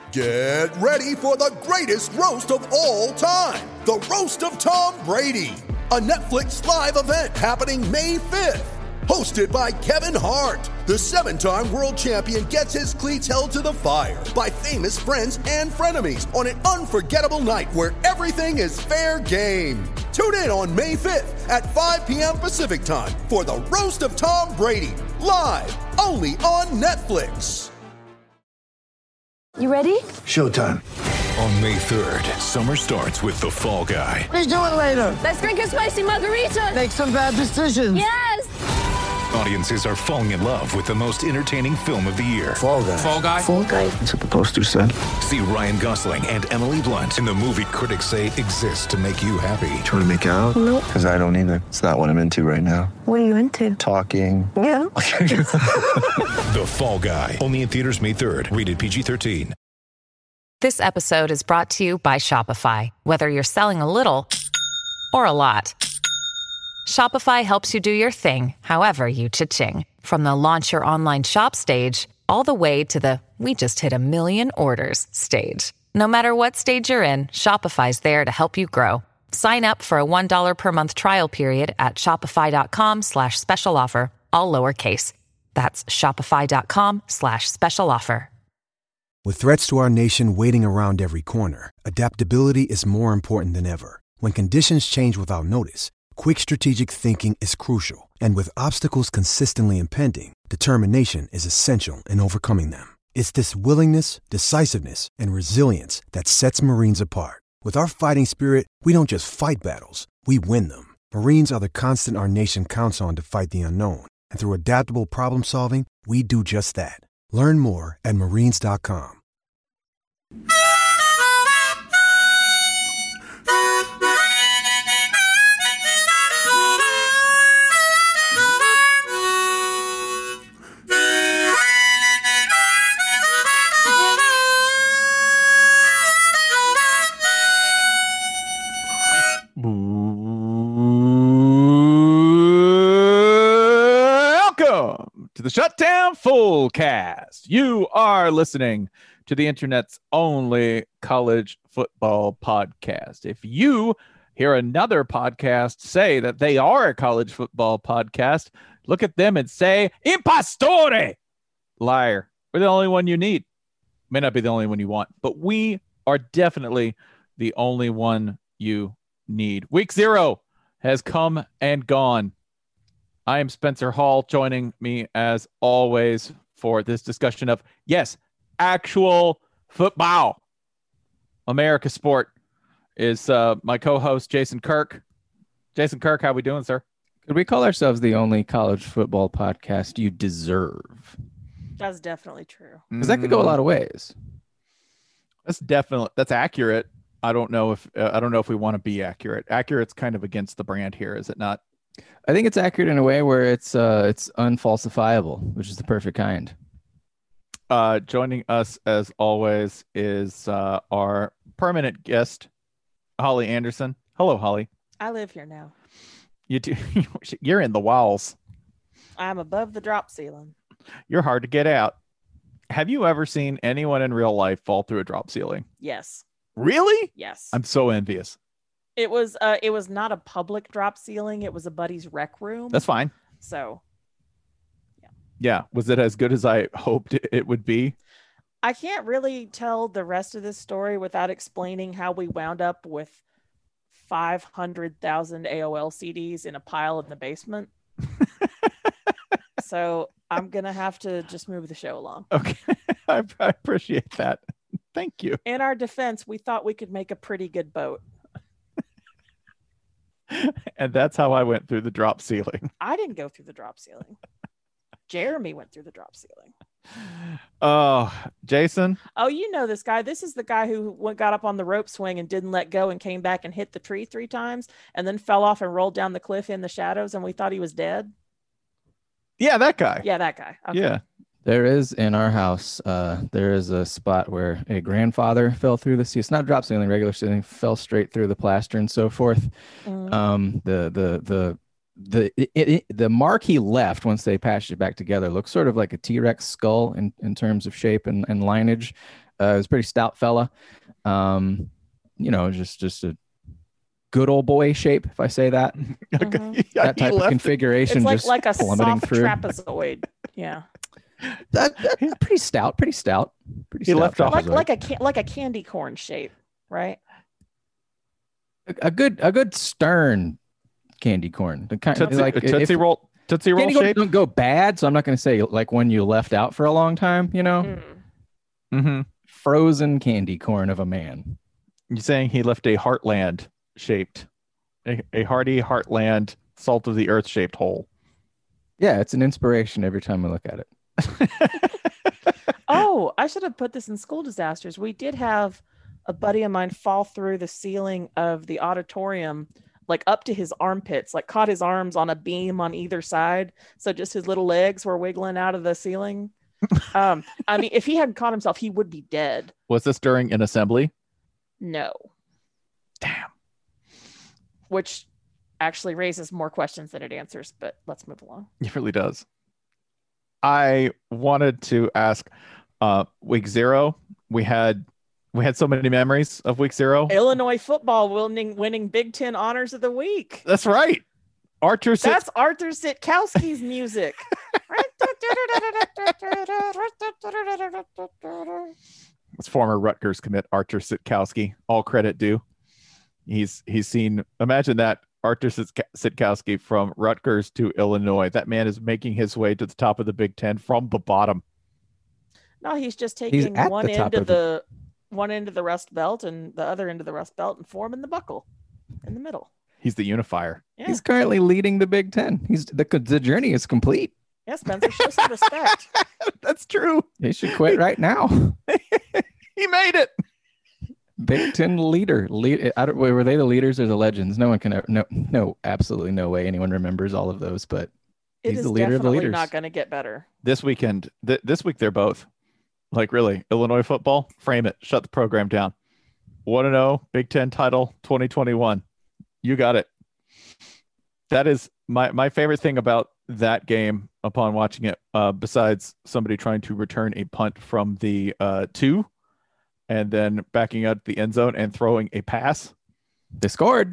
Get ready for the greatest roast of all time, the Roast of Tom Brady, a Netflix live event happening May 5th. Hosted by Kevin Hart, the 7-time world champion gets his cleats held to the fire by famous friends and frenemies on an unforgettable night where everything is fair game. Tune in on May 5th at 5 p.m. Pacific time for the Roast of Tom Brady, live only on Netflix. You ready? Showtime. On May 3rd, summer starts with The Fall Guy. What are you doing later? Let's drink a spicy margarita. Make some bad decisions. Yes! Audiences are falling in love with the most entertaining film of the year. Fall Guy. Fall Guy? Fall guy. That's what the poster said. See Ryan Gosling and Emily Blunt in the movie critics say exists to make you happy. Trying to make it out? Nope. Because I don't either. It's not what I'm into right now. What are you into? Talking. Yeah. The Fall Guy. Only in theaters May 3rd. Rated PG-13. This episode is brought to you by Shopify. Whether you're selling a little or a lot, Shopify helps you do your thing, however you cha-ching. From the launch your online shop stage, all the way to the we just hit 1 million orders stage. No matter what stage you're in, Shopify's there to help you grow. Sign up for a $1 per month trial period at shopify.com/special offer, all lowercase. That's shopify.com/special offer. With threats to our nation waiting around every corner, adaptability is more important than ever. When conditions change without notice, quick strategic thinking is crucial. And with obstacles consistently impending, determination is essential in overcoming them. It's this willingness, decisiveness, and resilience that sets Marines apart. With our fighting spirit, we don't just fight battles, we win them. Marines are the constant our nation counts on to fight the unknown. And through adaptable problem solving, we do just that. Learn more at marines.com. Welcome to the Shutdown Fullcast. You are listening to the internet's only college football podcast. If you hear another podcast say that they are a college football podcast, look at them and say, Impastore! Liar. We're the only one you need. May not be the only one you want, but we are definitely the only one you need. Week 0 has come and gone. I am Spencer Hall, joining me as always for this discussion of, yes, actual football. America Sport is my co-host, Jason Kirk. Jason Kirk, how we doing, sir? Could we call ourselves the only college football podcast you deserve? That's definitely true. Because that could go a lot of ways. That's accurate. I don't know if we want to be accurate. Accurate's kind of against the brand here, is it not? I think it's accurate in a way where it's unfalsifiable, which is the perfect kind. Joining us as always is our permanent guest, Holly Anderson. Hello, Holly. I live here now. You do. You're in the walls. I'm above the drop ceiling. You're hard to get out. Have you ever seen anyone in real life fall through a drop ceiling? Yes. Really? Yes. I'm so envious. It was not a public drop ceiling. It was a buddy's rec room. That's fine. So, yeah. Was it as good as I hoped it would be? I can't really tell the rest of this story without explaining how we wound up with 500,000 AOL CDs in a pile in the basement. So I'm going to have to just move the show along. Okay. I appreciate that. Thank you. In our defense, we thought we could make a pretty good boat. And that's how I went through the drop ceiling. I didn't go through the drop ceiling. Jeremy went through the drop ceiling. Oh, Jason. Oh, you know this guy. This is the guy who got up on the rope swing and didn't let go and came back and hit the tree 3 times and then fell off and rolled down the cliff in the shadows and we thought he was dead. Yeah, that guy. Yeah, that guy. Okay. Yeah. There is in our house, there is a spot where a grandfather fell through the ceiling. It's not a drop ceiling, regular ceiling, fell straight through the plaster and so forth. Mm. The mark he left once they patched it back together looks sort of like a T-Rex skull in terms of shape and lineage. was a pretty stout fella. Just a good old boy shape, if I say that. That type of configuration, it's just like a plummeting soft through. trapezoid. Yeah. Pretty stout. Pretty stout. He left off like a candy corn shape, right? A good stern candy corn. The kind Tootsie, like a Tootsie Roll candy corn shape. don't go bad, so I'm not going to say like one you left out for a long time. Frozen candy corn of a man. You're saying he left a heartland shaped, a hearty heartland, salt of the earth shaped hole. Yeah, it's an inspiration every time I look at it. Oh, I should have put this in school disasters. We did have a buddy of mine fall through the ceiling of the auditorium, like up to his armpits, like caught his arms on a beam on either side. So just his little legs were wiggling out of the ceiling. I mean, if he hadn't caught himself, he would be dead. Was this during an assembly? No. Damn. Which actually raises more questions than it answers, but let's move along. It really does. I wanted to ask, week 0, we had so many memories of week 0. Illinois football winning Big Ten honors of the week. That's right. That's Arthur Sitkowski's music. It's former Rutgers commit Arthur Sitkowski. All credit due. He's seen. Imagine that, Arthur Sitkowski from Rutgers to Illinois. That man is making his way to the top of the Big Ten from the bottom. No, he's just taking one end of the Rust Belt and the other end of the Rust Belt and forming the buckle in the middle. He's the unifier. Yeah. He's currently leading the Big Ten. The journey is complete. Yeah, Spencer, show some respect. That's true. He should quit right now. He made it. Big Ten leader. Were they the leaders or the legends? No one can. No, absolutely no way anyone remembers all of those. But he's the leader of the leaders. Not going to get better This weekend. This week they're both. Like, really, Illinois football. Frame it. Shut the program down. 1-0 Big Ten title 2021. You got it. That is my favorite thing about that game upon watching it, besides somebody trying to return a punt from the 2 and then backing out the end zone and throwing a pass. They scored.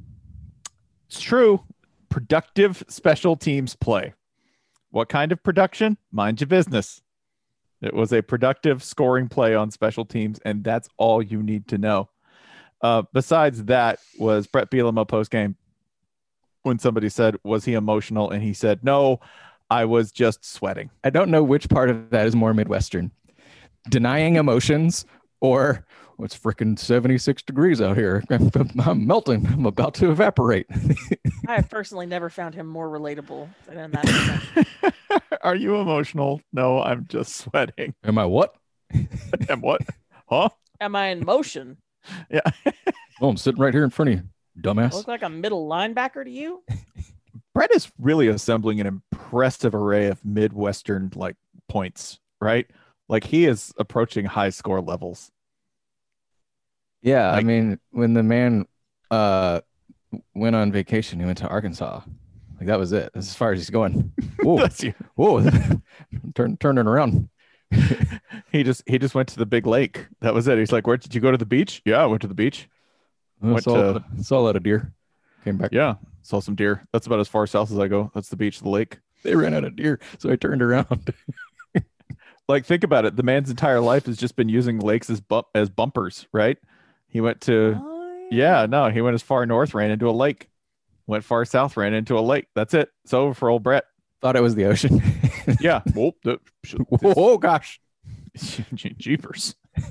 It's true. Productive special teams play. What kind of production? Mind your business. It was a productive scoring play on special teams, and that's all you need to know. Besides that was Brett Bielema post-game when somebody said, was he emotional? And he said, no, I was just sweating. I don't know which part of that is more Midwestern. Denying emotions or it's freaking 76 degrees out here. I'm melting. I'm about to evaporate. I have personally never found him more relatable than that. Are you emotional? No, I'm just sweating. Am I what? Am what? Huh? Am I in motion? Yeah. Oh, I'm sitting right here in front of you, dumbass. I look like a middle linebacker to you? Brett is really assembling an impressive array of Midwestern points, right? Like, he is approaching high score levels. Yeah, I mean, when the man went on vacation, he went to Arkansas. Like, that was it. That's as far as he's going. Whoa, That's you. whoa, turning around. He just went to the big lake. That was it. He's like, where did you go to the beach? Yeah, I went to the beach. Saw a lot of deer. Came back. Yeah, saw some deer. That's about as far south as I go. That's the beach, the lake. They ran out of deer, so I turned around. Like, think about it. The man's entire life has just been using lakes as bumpers, right? He went to, he went as far north, ran into a lake. Went far south, ran into a lake. That's it. It's over for old Brett. Thought it was the ocean. Yeah. Oh gosh. Jeepers.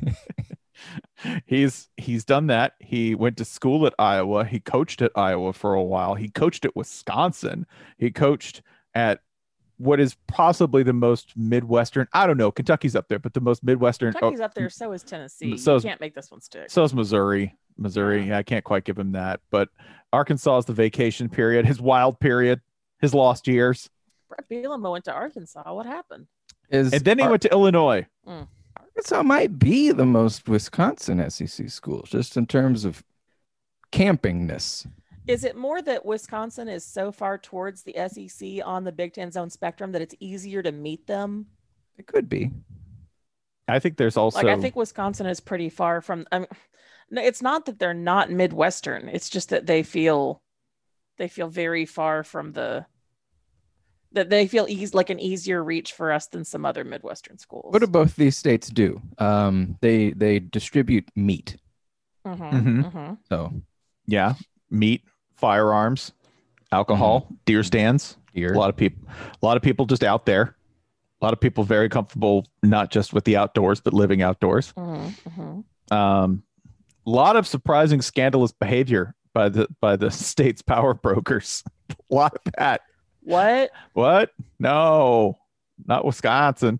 He's done that. He went to school at Iowa. He coached at Iowa for a while. He coached at Wisconsin. He coached at what is possibly the most Midwestern. I don't know. Kentucky's up there, but the most Midwestern. Kentucky's up there. So is Tennessee. You can't make this one stick. So is Missouri. Yeah, I can't quite give him that. But Arkansas is the vacation period, his wild period, his lost years. Brett Bielema went to Arkansas. What happened? And then he went to Illinois. Arkansas might be the most Wisconsin SEC school, just in terms of campingness. Is it more that Wisconsin is so far towards the SEC on the Big Ten zone spectrum that it's easier to meet them? It could be. I think there's also Like, I think Wisconsin is pretty far from. I mean, no, it's not that they're not Midwestern. It's just that they feel very far from that they feel like an easier reach for us than some other Midwestern schools. What do both these states do? They distribute meat. So yeah, meat, firearms, alcohol, deer stands. Deer. A lot of people just out there. A lot of people very comfortable, not just with the outdoors, but living outdoors. A lot of surprising, scandalous behavior by the state's power brokers. A lot of that. What? No, not Wisconsin.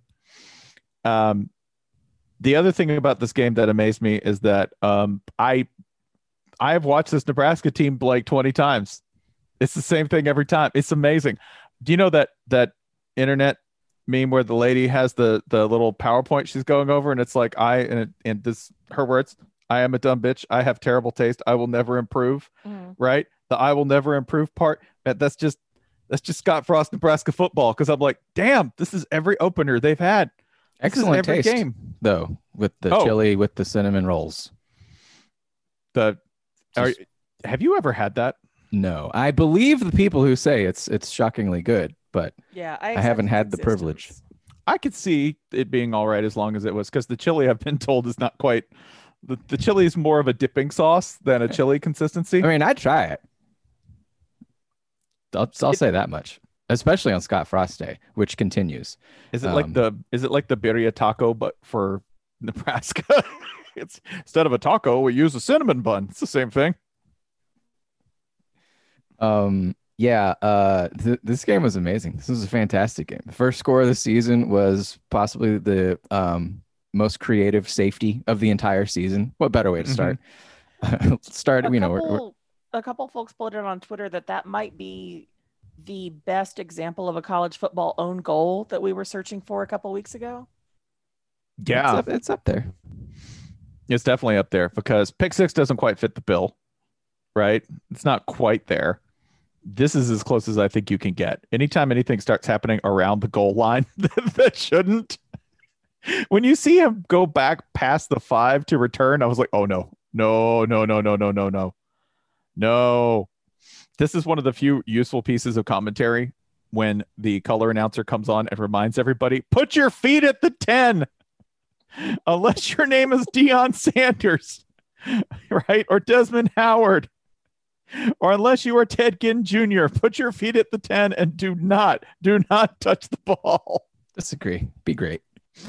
The other thing about this game that amazed me is that I have watched this Nebraska team like 20 times. It's the same thing every time. It's amazing. Do you know that internet meme where the lady has the little PowerPoint she's going over, and it's like and this her words, "I am a dumb bitch. I have terrible taste. I will never improve." Right? The "I will never improve" part. That's just Scott Frost Nebraska football, because I'm like, damn, this is every opener they've had. Excellent every taste, game though, with the chili with the cinnamon rolls. Have you ever had that? No, I believe the people who say it's shockingly good, but yeah, I haven't had the privilege. I could see it being all right as long as it was, because the chili, I've been told, is not quite the chili is more of a dipping sauce than a chili consistency. I mean, I'd try it. I'll say that much, especially on Scott Frost Day, which continues. Is it like the birria taco, but for Nebraska? It's instead of a taco, we use a cinnamon bun. It's the same thing. This game was amazing. This was a fantastic game. The first score of the season was possibly the most creative safety of the entire season. What better way to start? A couple folks put it on Twitter that might be the best example of a college football own goal that we were searching for a couple weeks ago. Yeah, it's up there. It's definitely up there, because pick six doesn't quite fit the bill, right? It's not quite there. This is as close as I think you can get. Anytime anything starts happening around the goal line that shouldn't. When you see him go back past the 5 to return, I was like, oh no. No. This is one of the few useful pieces of commentary when the color announcer comes on and reminds everybody, put your feet at the 10, unless your name is Deion Sanders, right? Or Desmond Howard, or unless you are Ted Ginn Jr., put your feet at the 10 and do not touch the ball. Disagree. Be great.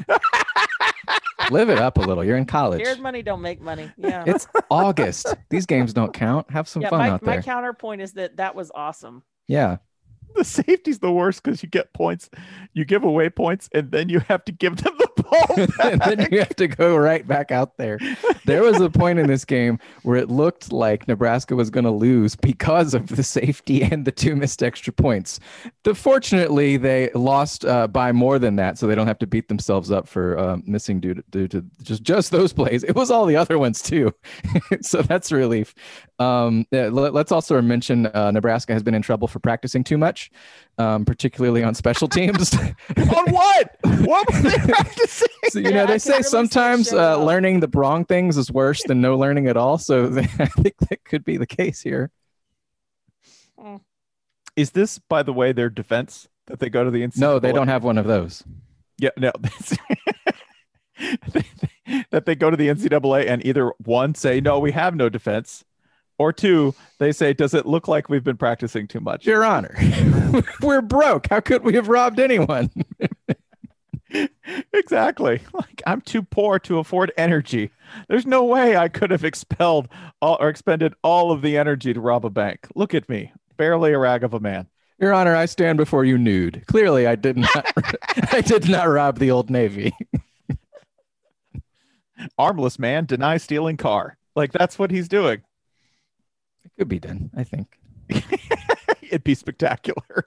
Live it up a little. You're in college. Scared money don't make money. Yeah. It's August. These games don't count. Have some fun out there. My counterpoint is that was awesome. Yeah. The safety's the worst, because you get points, you give away points, and then you have to give them the ball back. And then you have to go right back out there. There was a point in this game where it looked like Nebraska was going to lose because of the safety and the 2 missed extra points. Fortunately, they lost by more than that, so they don't have to beat themselves up for missing due to just those plays. It was all the other ones too. So that's relief. Let's also mention Nebraska has been in trouble for practicing too much, particularly on special teams. On what? What were they practicing? So, they say sometimes learning the wrong things is worse than no learning at all. So I think that could be the case here. Is this, by the way, their defense that they go to the NCAA? No, they don't have one of those. Yeah, no. That they go to the NCAA and either one, say, no, we have no defense, or two, they say, does it look like we've been practicing too much? Your Honor, we're broke. How could we have robbed anyone? Exactly. Like, I'm too poor to afford energy. There's no way I could have expended all of the energy to rob a bank. Look at me, barely a rag of a man. Your Honor, I stand before you nude. Clearly, I did not rob the Old Navy. Armless man denies stealing car. Like, that's what he's doing. It could be done, I think. It'd be spectacular.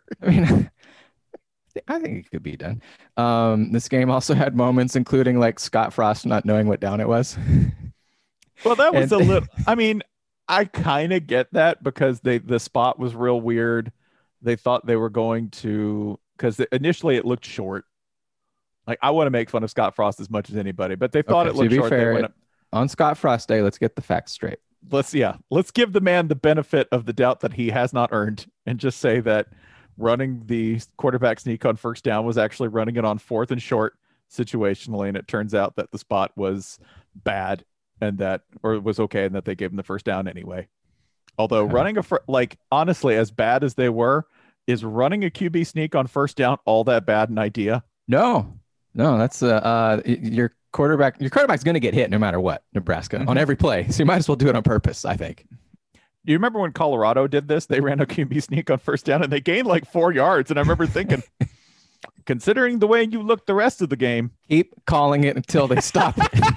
I think it could be done. This game also had moments including like Scott Frost not knowing what down it was. Well, that was a little, I mean, I kind of get that, because the spot was real weird. They thought they were going to, because initially it looked short. Like, I want to make fun of Scott Frost as much as anybody, but they thought it looked short. On Scott Frost Day, let's get the facts straight. Let's give the man the benefit of the doubt that he has not earned, and just say that running the quarterback sneak on first down was actually running it on 4th and short situationally, and it turns out that the spot was bad or was okay, and that they gave him the first down anyway. Although running honestly, as bad as they were, is running a QB sneak on first down all that bad an idea? No, that's your quarterback's going to get hit no matter what, Nebraska, on every play. So you might as well do it on purpose, I think. Do you remember when Colorado did this? They ran a QB sneak on first down and they gained like 4 yards. And I remember thinking, considering the way you looked the rest of the game, keep calling it until they stop it.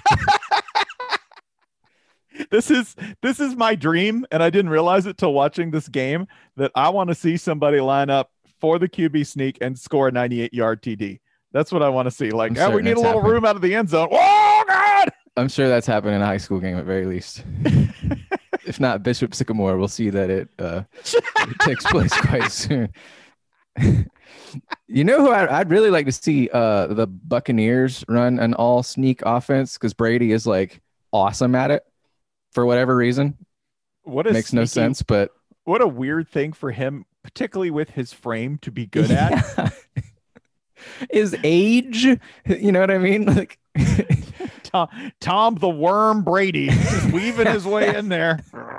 This is my dream, and I didn't realize it till watching this game, that I want to see somebody line up for the QB sneak and score a 98-yard TD. That's what I want to see. Like, we need a little room out of the end zone. Oh, God! I'm sure that's happened in a high school game at very least. If not Bishop Sycamore, we'll see that it takes place quite soon. You know who I'd really like to see the Buccaneers run an all sneak offense, because Brady is like awesome at it for whatever reason. Makes no sense, but what a weird thing for him, particularly with his frame, to be good at. His age, you know what I mean? Like Tom the Worm Brady, just weaving his way in there,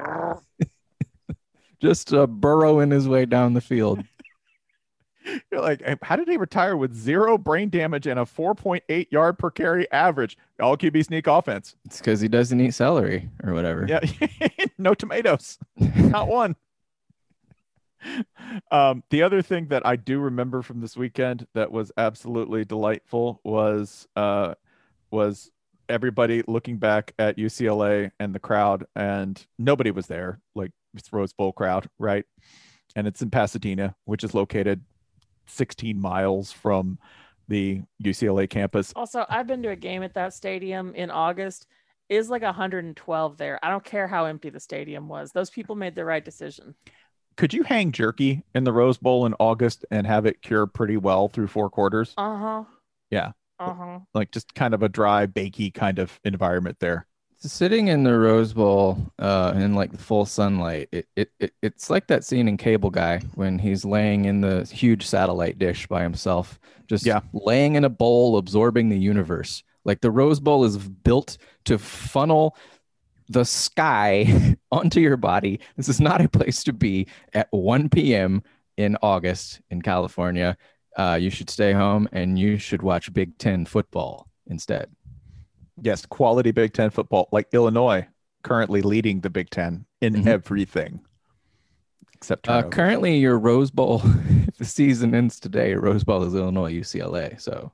just burrowing his way down the field. You're like, how did he retire with 0 brain damage and a 4.8 yard per carry average? All QB sneak offense. It's because he doesn't eat celery or whatever. Yeah, no tomatoes, not one. The other thing that I do remember from this weekend that was absolutely delightful was everybody looking back at UCLA and the crowd, and nobody was there, like it's Rose Bowl crowd, right? And it's in Pasadena, which is located 16 miles from the UCLA campus. Also, I've been to a game at that stadium in August. Is like 112 there. I don't care how empty the stadium was. Those people made the right decision. Could you hang jerky in the Rose Bowl in August and have it cure pretty well through 4 quarters? Yeah. Like just kind of a dry, bakey kind of environment there. Sitting in the Rose Bowl in like the full sunlight, it's like that scene in Cable Guy when he's laying in the huge satellite dish by himself, just laying in a bowl, absorbing the universe. Like the Rose Bowl is built to funnel the sky onto your body. This is not a place to be at 1 p.m. in August in California. You should stay home and you should watch Big Ten football instead. Yes, quality Big Ten football, like Illinois currently leading the Big Ten in everything. Except currently your Rose Bowl, if the season ends today, Rose Bowl is Illinois, UCLA. So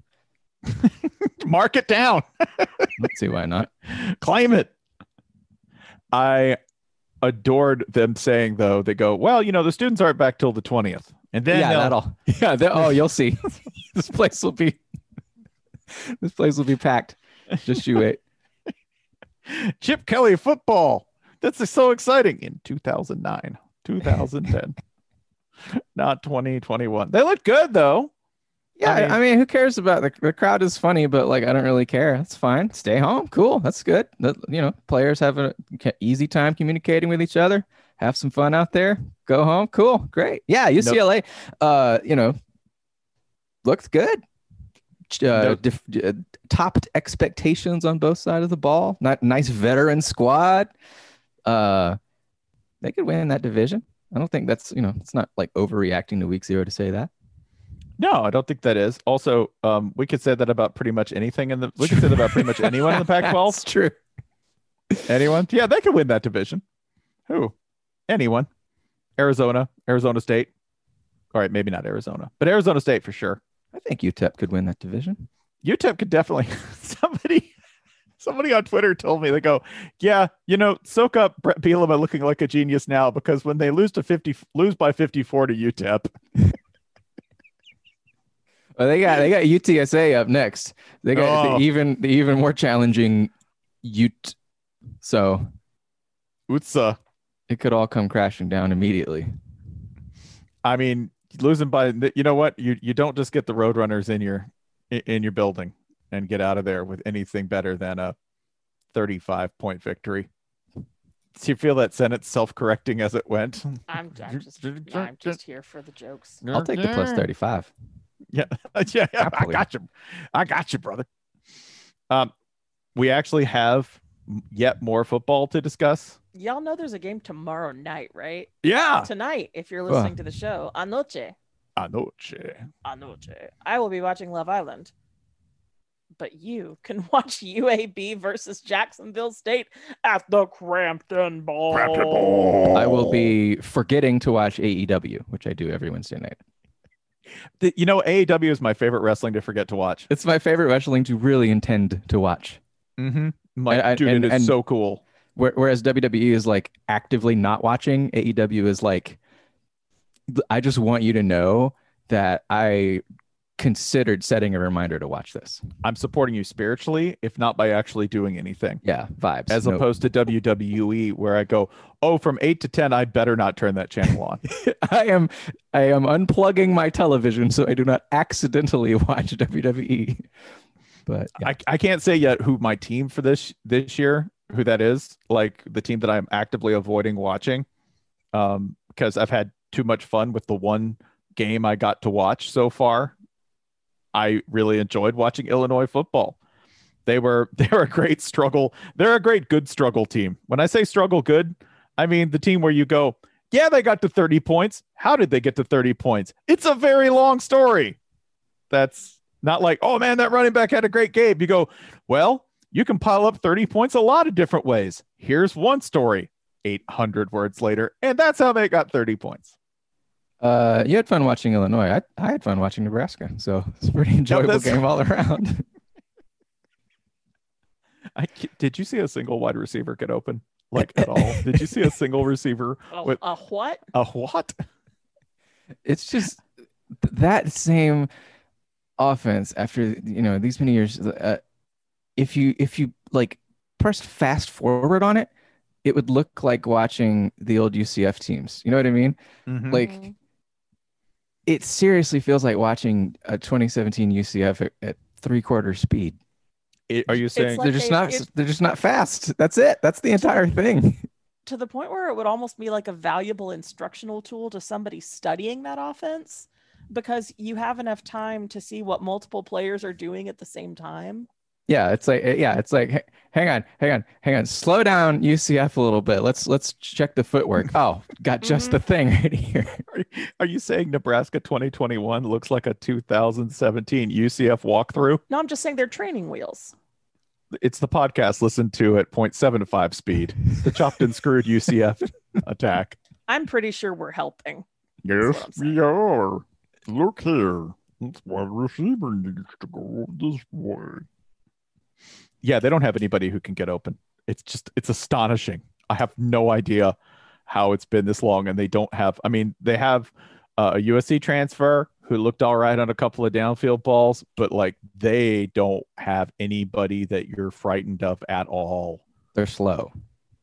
mark it down. Let's see why not. Claim it. I adored them saying, though, they go, well, you know, the students aren't back till the 20th. And then you'll see. This place will be packed. Just you wait. Chip Kelly football. That's so exciting. In 2009, 2010, not 2021. They look good, though. Yeah, I mean, who cares about the crowd is funny, but like, I don't really care. That's fine. Stay home. Cool. That's good. Players have an easy time communicating with each other. Have some fun out there. Go home. Cool. Great. Yeah. UCLA, looked good. Topped expectations on both sides of the ball. Nice veteran squad. They could win that division. I don't think that's, it's not like overreacting to week 0 to say that. No, I don't think that is. Also, we could say that about pretty much anything we could say that about pretty much anyone in the Pac-12. That's true. Anyone? Yeah, they could win that division. Who? Anyone. Arizona State. All right, maybe not Arizona, but Arizona State for sure. I think UTEP could win that division. UTEP could definitely. Somebody on Twitter told me, they go, yeah, soak up Brett Bielema looking like a genius now, because when they lose by 54 to UTEP. Well, they got UTSA up next. They got the even more challenging Ute. So Utsa. It could all come crashing down immediately. I mean, losing by, you know what? You don't just get the Roadrunners in your building. and get out of there with anything better than a 35-point victory. Do you feel that sentence self-correcting as it went? I'm just here for the jokes. I'll take the plus 35. Yeah, yeah, Happily. I got you, brother. We actually have yet more football to discuss. Y'all know there's a game tomorrow night, right? Yeah, Tonight, if you're listening to the show. Anoche. I will be watching Love Island. But you can watch UAB versus Jacksonville State at the Crampton Bowl. I will be forgetting to watch AEW, which I do every Wednesday night. AEW is my favorite wrestling to forget to watch. It's my favorite wrestling to really intend to watch. Mm-hmm. It is so cool. Whereas WWE is like actively not watching, AEW is like, I just want you to know that I considered setting a reminder to watch this. I'm supporting you spiritually, if not by actually doing anything. Yeah, vibes. As opposed to WWE, where I go, from 8 to 10, I better not turn that channel on. I am unplugging my television so I do not accidentally watch WWE. But yeah. I can't say yet who my team for this year, who that is, like the team that I'm actively avoiding watching, because I've had too much fun with the one game I got to watch so far. I really enjoyed watching Illinois football. They're a great struggle. They're a great good struggle team. When I say struggle good, I mean the team where you go, yeah, they got to 30 points. How did they get to 30 points? It's a very long story. That's not like, oh man, that running back had a great game. You go, well, you can pile up 30 points a lot of different ways. Here's one story, 800 words later, and that's how they got 30 points. You had fun watching Illinois. I had fun watching Nebraska, so it's a pretty enjoyable game all around. Did you see a single wide receiver get open, like at all? Did you see a single receiver with a what? A what? It's just that same offense after these many years. If you like pressed fast forward on it, it would look like watching the old UCF teams. You know what I mean? Mm-hmm. Like. It seriously feels like watching a 2017 UCF at 3/4 speed. Are you saying they're just not fast? That's it. That's the entire thing. To the point where it would almost be like a valuable instructional tool to somebody studying that offense, because you have enough time to see what multiple players are doing at the same time. Yeah, it's like hang on. Slow down UCF a little bit. Let's check the footwork. Oh, got just the thing right here. Are you saying Nebraska 2021 looks like a 2017 UCF walkthrough? No, I'm just saying they're training wheels. It's the podcast listened to at 0.75 speed. The chopped and screwed UCF attack. I'm pretty sure we're helping. Yes, we are. Look here. That's why receiver needs to go this way. Yeah, they don't have anybody who can get open. It's astonishing. I have no idea how it's been this long, and they don't have. I mean, they have a USC transfer who looked all right on a couple of downfield balls, but like they don't have anybody that you're frightened of at all. They're slow.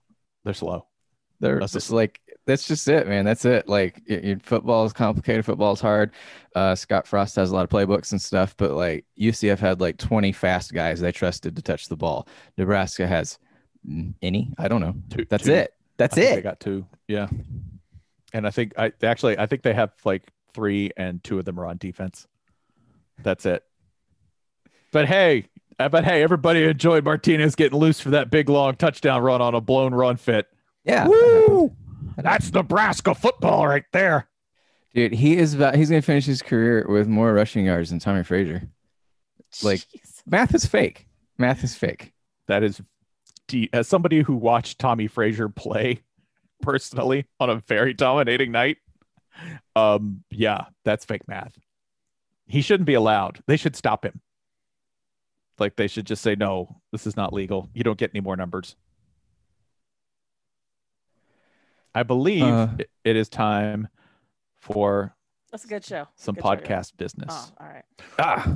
They're just like, that's just it, man. That's it. Like football is complicated. Football is hard. Scott Frost has a lot of playbooks and stuff, but like UCF had like 20 fast guys they trusted to touch the ball. Nebraska has any? I don't know. That's it. That's it. They got 2. Yeah. And I think they have like 3 and 2 of them are on defense. That's it. But hey, everybody enjoyed Martinez getting loose for that big long touchdown run on a blown run fit. Yeah. Woo! That's Nebraska football right there. Dude, he's going to finish his career with more rushing yards than Tommy Frazier. Like, math is fake. That is, as somebody who watched Tommy Frazier play personally on a very dominating night, yeah, that's fake math. He shouldn't be allowed. They should stop him. Like, they should just say, no, this is not legal. You don't get any more numbers. I believe it is time for that's a good show. Some podcast business. Oh, all right.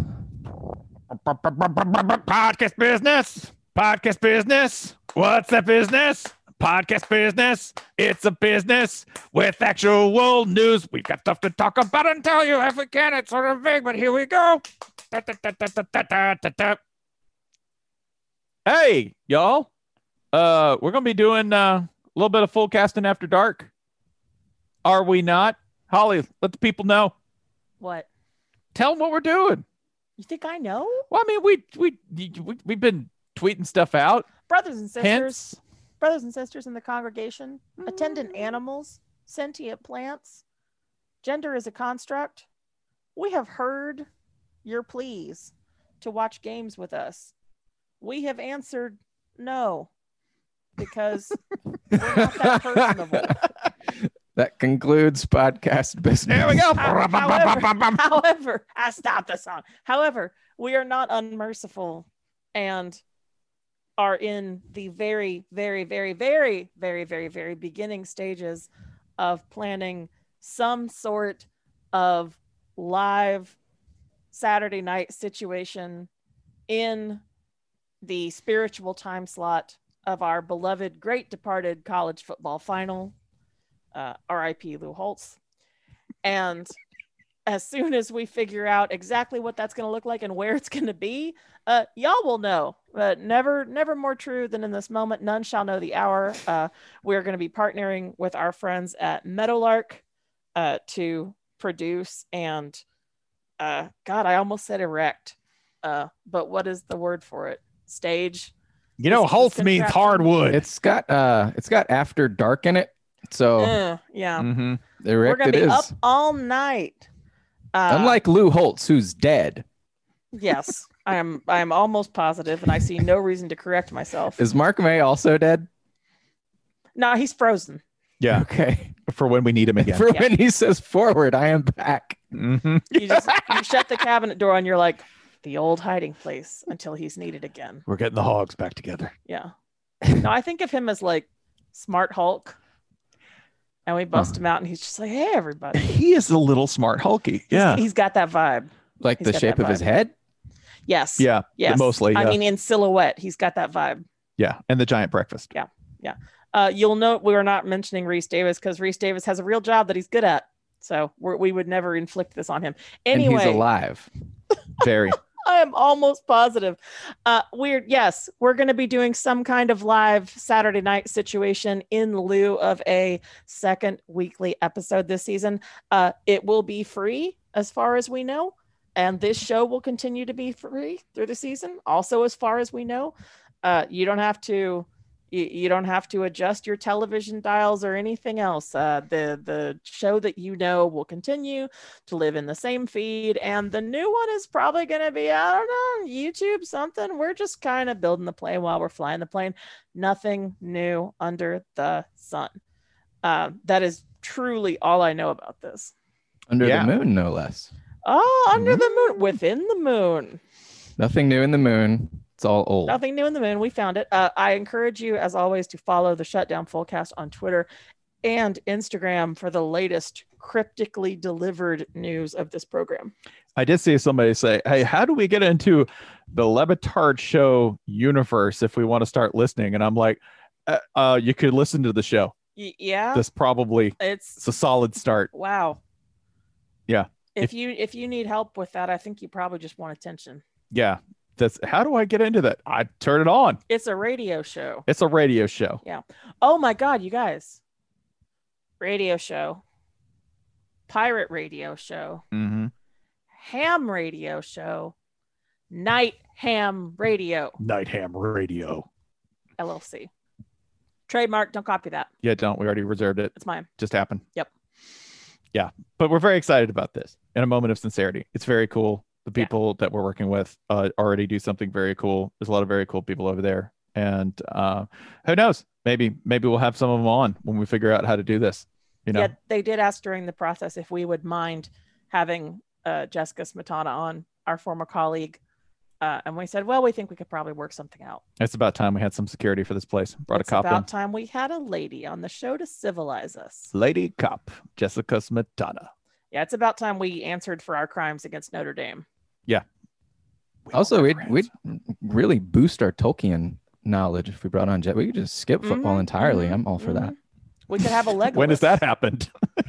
Podcast business. What's that business? Podcast business. It's a business with actual news. We've got stuff to talk about and tell you if we can. It's sort of vague, but here we go. Hey, y'all. We're gonna be doing a little bit of full casting after dark. Are we not? Holly, let the people know. What? Tell them what we're doing. You think I know? Well, I mean, we've been tweeting stuff out. Brothers and sisters. Hints. Brothers and sisters in the congregation, attendant animals, sentient plants, gender is a construct. We have heard your pleas to watch games with us. We have answered no, because we're not that personable. That concludes podcast business. There we go. However, I stopped the song. However, we are not unmerciful and are in the very, very, very, very, very, very, very beginning stages of planning some sort of live Saturday night situation in the spiritual time slot of our beloved great departed college football final, RIP Lou Holtz. And as soon as we figure out exactly what that's going to look like and where it's going to be, y'all will know. But never more true than in this moment. None shall know the hour. We're going to be partnering with our friends at Meadowlark to produce and God, I almost said erect. But what is the word for it? Stage. You know, Holtz means hardwood. It's got after dark in it. So yeah. Mm-hmm. We're going to be up all night. Unlike Lou Holtz, who's dead. Yes, I am almost positive, and I see no reason to correct myself. Is Mark May also dead? No, he's frozen. Yeah. Okay. For when we need him again. When he says forward, I am back. Mm-hmm. You shut the cabinet door and you're like, the old hiding place until he's needed again. We're getting the hogs back together. Yeah. No, I think of him as like Smart Hulk. And we bust him out and he's just like, hey, everybody. He is a little smart hulky. Yeah. He's got that vibe. Like the shape of his head? Yes. Yeah. Yes. Mostly. Yeah. I mean, in silhouette, he's got that vibe. Yeah. And the giant breakfast. Yeah. Yeah. You'll note we are not mentioning Reese Davis because Reese Davis has a real job that he's good at. So we would never inflict this on him. Anyway. And he's alive. Very. I am almost positive. We're going to be doing some kind of live Saturday night situation in lieu of a second weekly episode this season. It will be free as far as we know. And this show will continue to be free through the season. Also, as far as we know, you don't have to adjust your television dials or anything else. The show that you know will continue to live in the same feed, and the new one is probably going to be, I don't know, YouTube something. We're just kind of building the plane while we're flying the plane. Nothing new under the sun. That is truly all I know about this. Under the moon, no less. Oh, under the moon, within the moon. Nothing new in the moon. It's all old. Nothing new in the moon. We found it. I encourage you, as always, to follow the Shutdown Fullcast on Twitter and Instagram for the latest cryptically delivered news of this program. I did see somebody say, hey, how do we get into the Levitard show universe if we want to start listening? And I'm like, you could listen to the show. Yeah. That's probably, it's a solid start. Wow. Yeah. If you need help with that, I think you probably just want attention. Yeah. How do I get into that? I turn it on. It's a radio show. It's a radio show. Yeah. Oh my God, you guys. Radio show. Pirate radio show. Mm-hmm. Ham radio show. Night Ham Radio. Night Ham Radio. LLC. Trademark. Don't copy that. Yeah, don't. We already reserved it. It's mine. Just happened. Yep. Yeah. But we're very excited about this. In a moment of sincerity. It's very cool. The people that we're working with already do something very cool. There's a lot of very cool people over there. And who knows? Maybe we'll have some of them on when we figure out how to do this. You know? Yeah, they did ask during the process if we would mind having Jessica Smetana on, our former colleague. And we said, well, we think we could probably work something out. It's about time we had some security for this place. Brought a cop in. It's about time we had a lady on the show to civilize us. Lady cop, Jessica Smetana. Yeah, it's about time we answered for our crimes against Notre Dame. Yeah. Also, we'd really boost our Tolkien knowledge if we brought on Jet. We could just skip football entirely. I'm all for that. We could have a Legolas. When has that happened?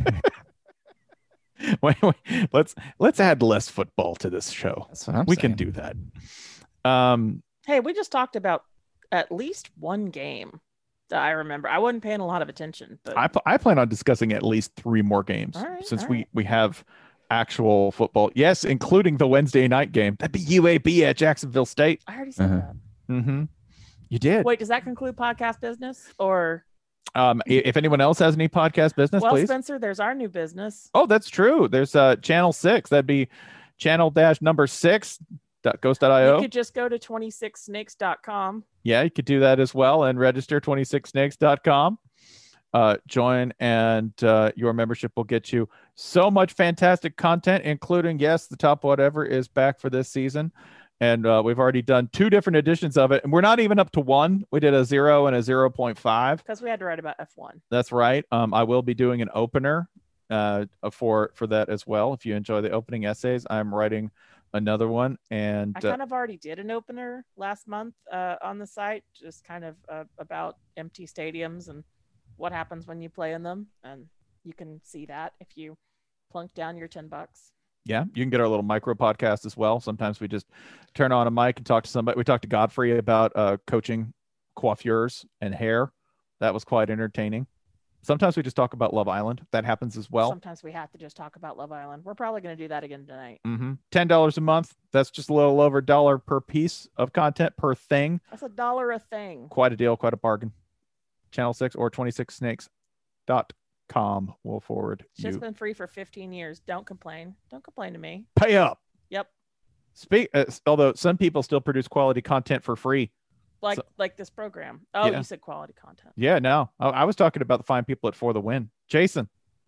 wait, let's add less football to this show. That's what I'm saying. We can do that. Hey, we just talked about at least one game that I remember. I wasn't paying a lot of attention, but I plan on discussing at least 3 more games since we have actual football. Yes, including the Wednesday night game. That'd be UAB at Jacksonville State. I already said that. Mm-hmm. You did. Wait, does that conclude podcast business or? If anyone else has any podcast business, Well, please. Spencer, there's our new business. Oh, that's true. There's channel 6. That'd be channel-number 6.ghost.io. You could just go to 26snakes.com. Yeah, you could do that as well and register 26snakes.com. Join, and your membership will get you so much fantastic content, including, yes, the top whatever is back for this season. And we've already done 2 different editions of it. And we're not even up to 1. We did a 0 and a 0.5. Because we had to write about F1. That's right. I will be doing an opener for that as well. If you enjoy the opening essays, I'm writing another one. And I kind of already did an opener last month on the site, just kind of about empty stadiums and what happens when you play in them. And you can see that if you plunk down your $10. Yeah, you can get our little micro podcast as well. Sometimes we just turn on a mic and talk to somebody. We talked to Godfrey about coaching coiffures and hair. That was quite entertaining. Sometimes we just talk about Love Island. That happens as well. Sometimes we have to just talk about Love Island. We're probably going to do that again tonight. Mm-hmm. $10 a month. That's just a little over $1 per piece of content per thing. That's $1 a thing. Quite a deal, quite a bargain. Channel 6 or 26snakes.com will forward It's just been free for 15 years. Don't complain. Don't complain to me. Pay up. Yep. Although some people still produce quality content for free. Like this program. Oh, yeah. You said quality content. Yeah, no. I was talking about the fine people at For the Win. Jason.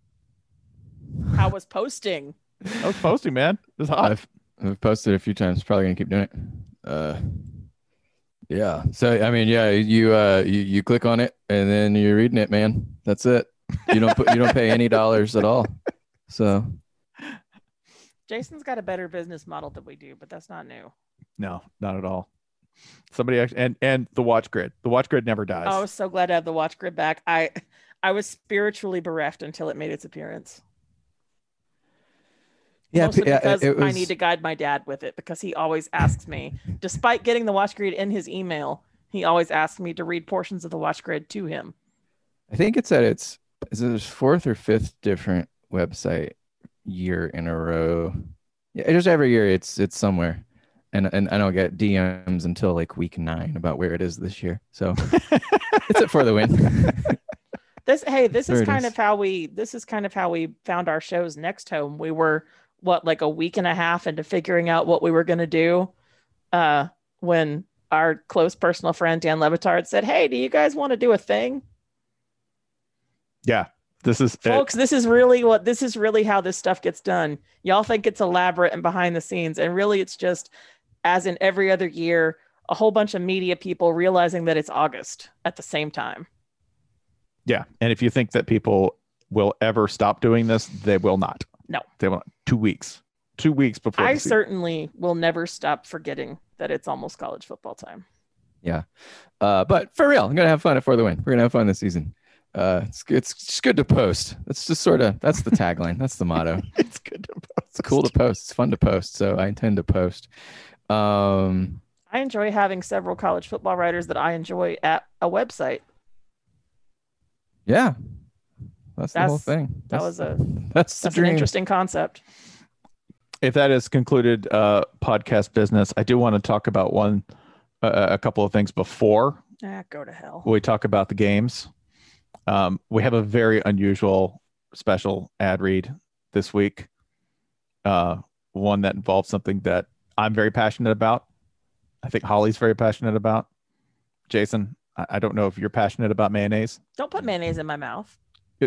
I was posting. I was posting, man. It was hot. I've posted a few times. Probably gonna keep doing it. Yeah. So I mean, yeah, you click on it and then you're reading it, man. That's it. You don't pay any dollars at all. So Jason's got a better business model than we do, but that's not new. No, not at all. Somebody actually, and the watch grid. The watch grid never dies. Oh, I was so glad to have the watch grid back. I was spiritually bereft until it made its appearance. Yeah, mostly because I need to guide my dad with it because he always asks me, despite getting the watch grid in his email, he always asks me to read portions of the watch grid to him. I think it's at its 4th or 5th different website year in a row. Yeah, just every year it's somewhere. And I don't get DMs until like week 9 about where it is this year. So it's it For the Win. This is kind of how we found our show's next home. We were like a week and a half into figuring out what we were going to do when our close personal friend Dan Levitard said, "Hey, do you guys want to do a thing?" Yeah. This is really how this stuff gets done. Y'all think it's elaborate and behind the scenes, and really it's just, as in every other year, a whole bunch of media people realizing that it's August at the same time. Yeah. And if you think that people will ever stop doing this, they will not. No. They will not. 2 weeks. 2 weeks before. I certainly will never stop forgetting that it's almost college football time. Yeah. But for real, I'm going to have fun at For the Win. We're going to have fun this season. It's just good to post. That's just that's the tagline. That's the motto. It's good to post. It's cool to post. It's fun to post. So I intend to post. I enjoy having several college football writers that I enjoy at a website. Yeah. That's the whole thing. That's an interesting concept. If that has concluded podcast business, I do want to talk about a couple of things before. Go to hell. We talk about the games. We have a very unusual special ad read this week. One that involves something that I'm very passionate about. I think Holly's very passionate about. Jason, I don't know if you're passionate about mayonnaise. Don't put mayonnaise in my mouth.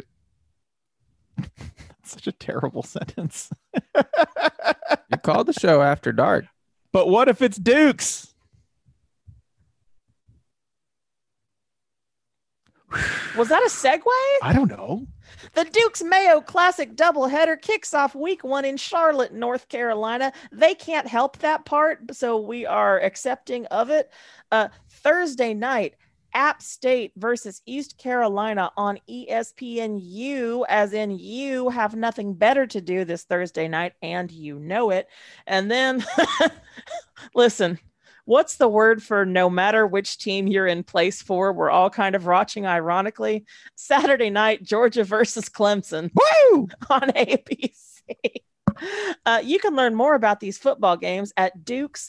Such a terrible sentence. You called the show After Dark. But what if it's Duke's? Was that a segue? I don't know. The Duke's Mayo Classic doubleheader kicks off week 1 in Charlotte, North Carolina. They can't help that part, so we are accepting of it. Thursday night, App State versus East Carolina on ESPNU, as in you have nothing better to do this Thursday night, and you know it. And then, listen, What's the word for no matter which team you're in place for? We're all kind of watching, ironically. Saturday night, Georgia versus Clemson. Woo! On ABC. You can learn more about these football games at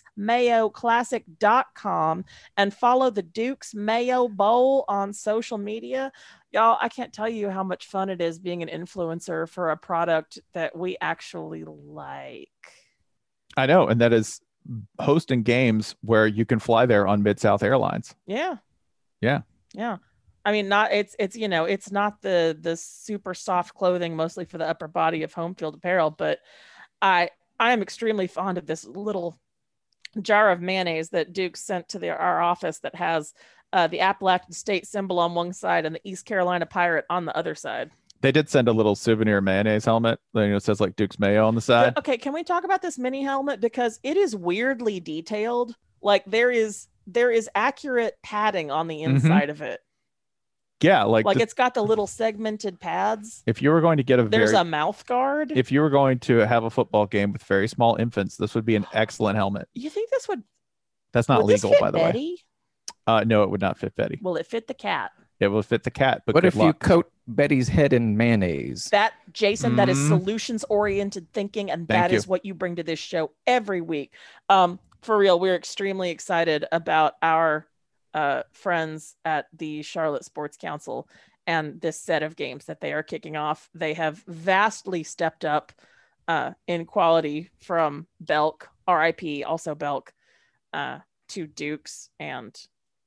dukesmayoclassic.com and follow the Dukes Mayo Bowl on social media. Y'all, I can't tell you how much fun it is being an influencer for a product that we actually like. I know, and that is hosting games where you can fly there on Mid-South Airlines. Yeah. Yeah. I mean, it's not the super soft clothing, mostly for the upper body of home field apparel, but I am extremely fond of this little jar of mayonnaise that Duke sent to our office that has the Appalachian State symbol on one side and the East Carolina Pirate on the other side. They did send a little souvenir mayonnaise helmet that it says like Duke's Mayo on the side. Okay, can we talk about this mini helmet, because it is weirdly detailed? Like there is accurate padding on the inside of it. Yeah, like it's got the little segmented pads. If you were going to get there's a mouth guard. If you were going to have a football game with very small infants, this would be an excellent helmet. You think this would? That's not legal, by the Betty? way. No, it would not fit Betty. Will it fit the cat? It will fit the cat. But what if you coat Betty's head in mayonnaise? That, Jason, that is solutions-oriented thinking, and that is what you bring to this show every week. For real, we're extremely excited about our friends at the Charlotte Sports Council and this set of games that they are kicking off. They have vastly stepped up in quality from Belk, RIP, also Belk, to Dukes, and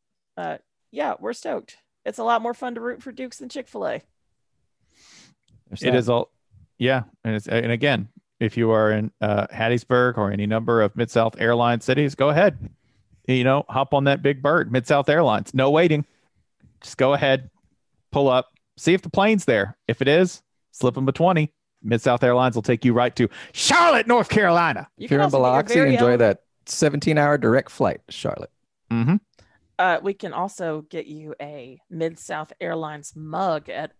we're stoked. It's a lot more fun to root for Dukes than Chick-fil-A. It is all, yeah, and again, if you are in Hattiesburg or any number of Mid-South airline cities, go ahead. Hop on that big bird, Mid-South Airlines. No waiting. Just go ahead, pull up, see if the plane's there. If it is, slip them a 20. Mid-South Airlines will take you right to Charlotte, North Carolina. If you're in Biloxi, enjoy that 17-hour direct flight to Charlotte. Mm-hmm. We can also get you a Mid-South Airlines mug at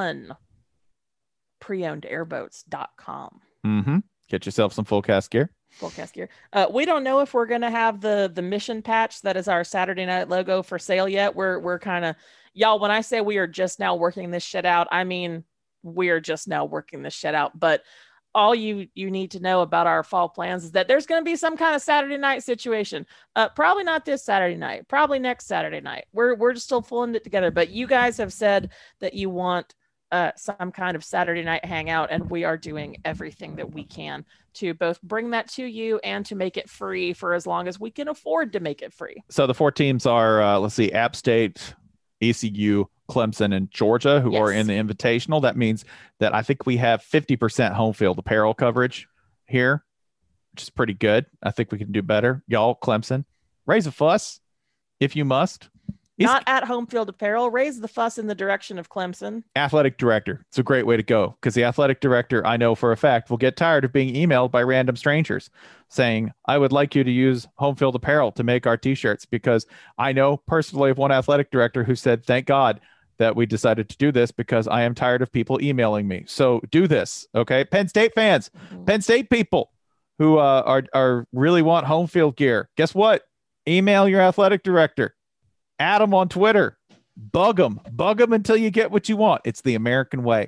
preownedairboats.com. Mm-hmm. Get yourself some full cast gear. We don't know if we're going to have the mission patch that is our Saturday night logo for sale yet. We're kind of, y'all, when I say we are just now working this shit out, I mean we're just now working this shit out. But all you need to know about our fall plans is that there's going to be some kind of Saturday night situation. Probably not this Saturday night, probably next Saturday night. We're just still pulling it together, but you guys have said that you want some kind of Saturday night hangout, and we are doing everything that we can to both bring that to you and to make it free for as long as we can afford to make it free. So the 4 teams are, App State, ECU, Clemson, and Georgia, who are in the Invitational. That means that I think we have 50% home field apparel coverage here, which is pretty good. I think we can do better. Y'all, Clemson, raise a fuss if you must. Not at home field apparel. Raise the fuss in the direction of Clemson. Athletic director. It's a great way to go, because the athletic director, I know for a fact, will get tired of being emailed by random strangers saying, I would like you to use home field apparel to make our t-shirts, because I know personally of one athletic director who said, thank God that we decided to do this, because I am tired of people emailing me. So do this. Okay. Penn State fans, Penn State people who are really want home field gear. Guess what? Email your athletic director. Add them on Twitter. Bug them until you get what you want. It's the American way.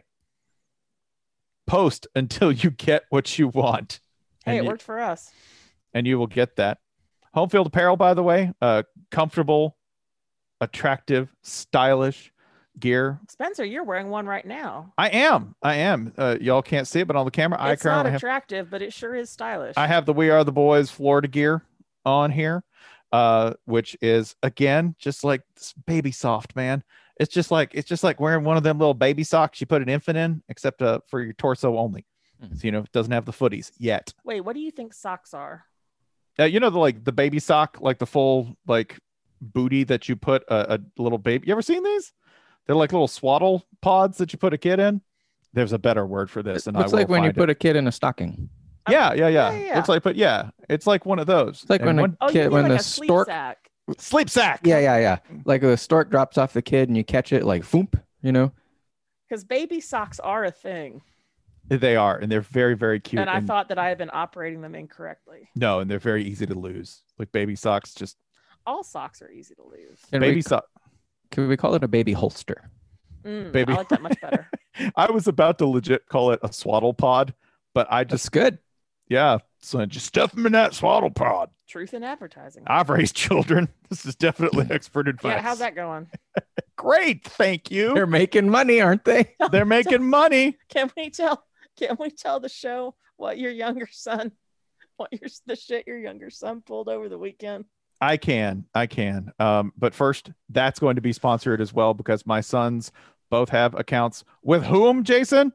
Post until you get what you want. Hey, it worked for us. And you will get that. Home field apparel, by the way, comfortable, attractive, stylish gear. Spencer, you're wearing one right now. I am. Y'all can't see it, but on the camera, it's not attractive, but it sure is stylish. I have the We Are the Boys Florida gear on here. Which is again just like baby soft, man. It's just like wearing one of them little baby socks you put an infant in, except for your torso only. So, it doesn't have the footies yet. Wait, what do you think socks are? The baby sock, like the full like booty that you put a little baby. You ever seen these? They're like little swaddle pods that you put a kid in. There's a better word for this, and looks like when you put a kid in a stocking. Yeah. Looks like, but yeah, it's like one of those. It's like when the stork sleep sack. Yeah. Like the stork drops off the kid and you catch it like foomp, Because baby socks are a thing. They are, and they're very, very cute. And I thought that I had been operating them incorrectly. No, and they're very easy to lose. Like baby socks, just all socks are easy to lose. Baby sock. Can we call it a baby holster? Baby. I like that much better. I was about to legit call it a swaddle pod, but I just good. Yeah, so just stuff them in that swaddle pod. Truth in advertising. I've raised children. This is definitely expert advice. Yeah, how's that going? Great, thank you. They're making money, aren't they? They're making money. Can we tell the show what your younger son, the shit your younger son pulled over the weekend? I can. But first, that's going to be sponsored as well because my sons both have accounts with whom, Jason?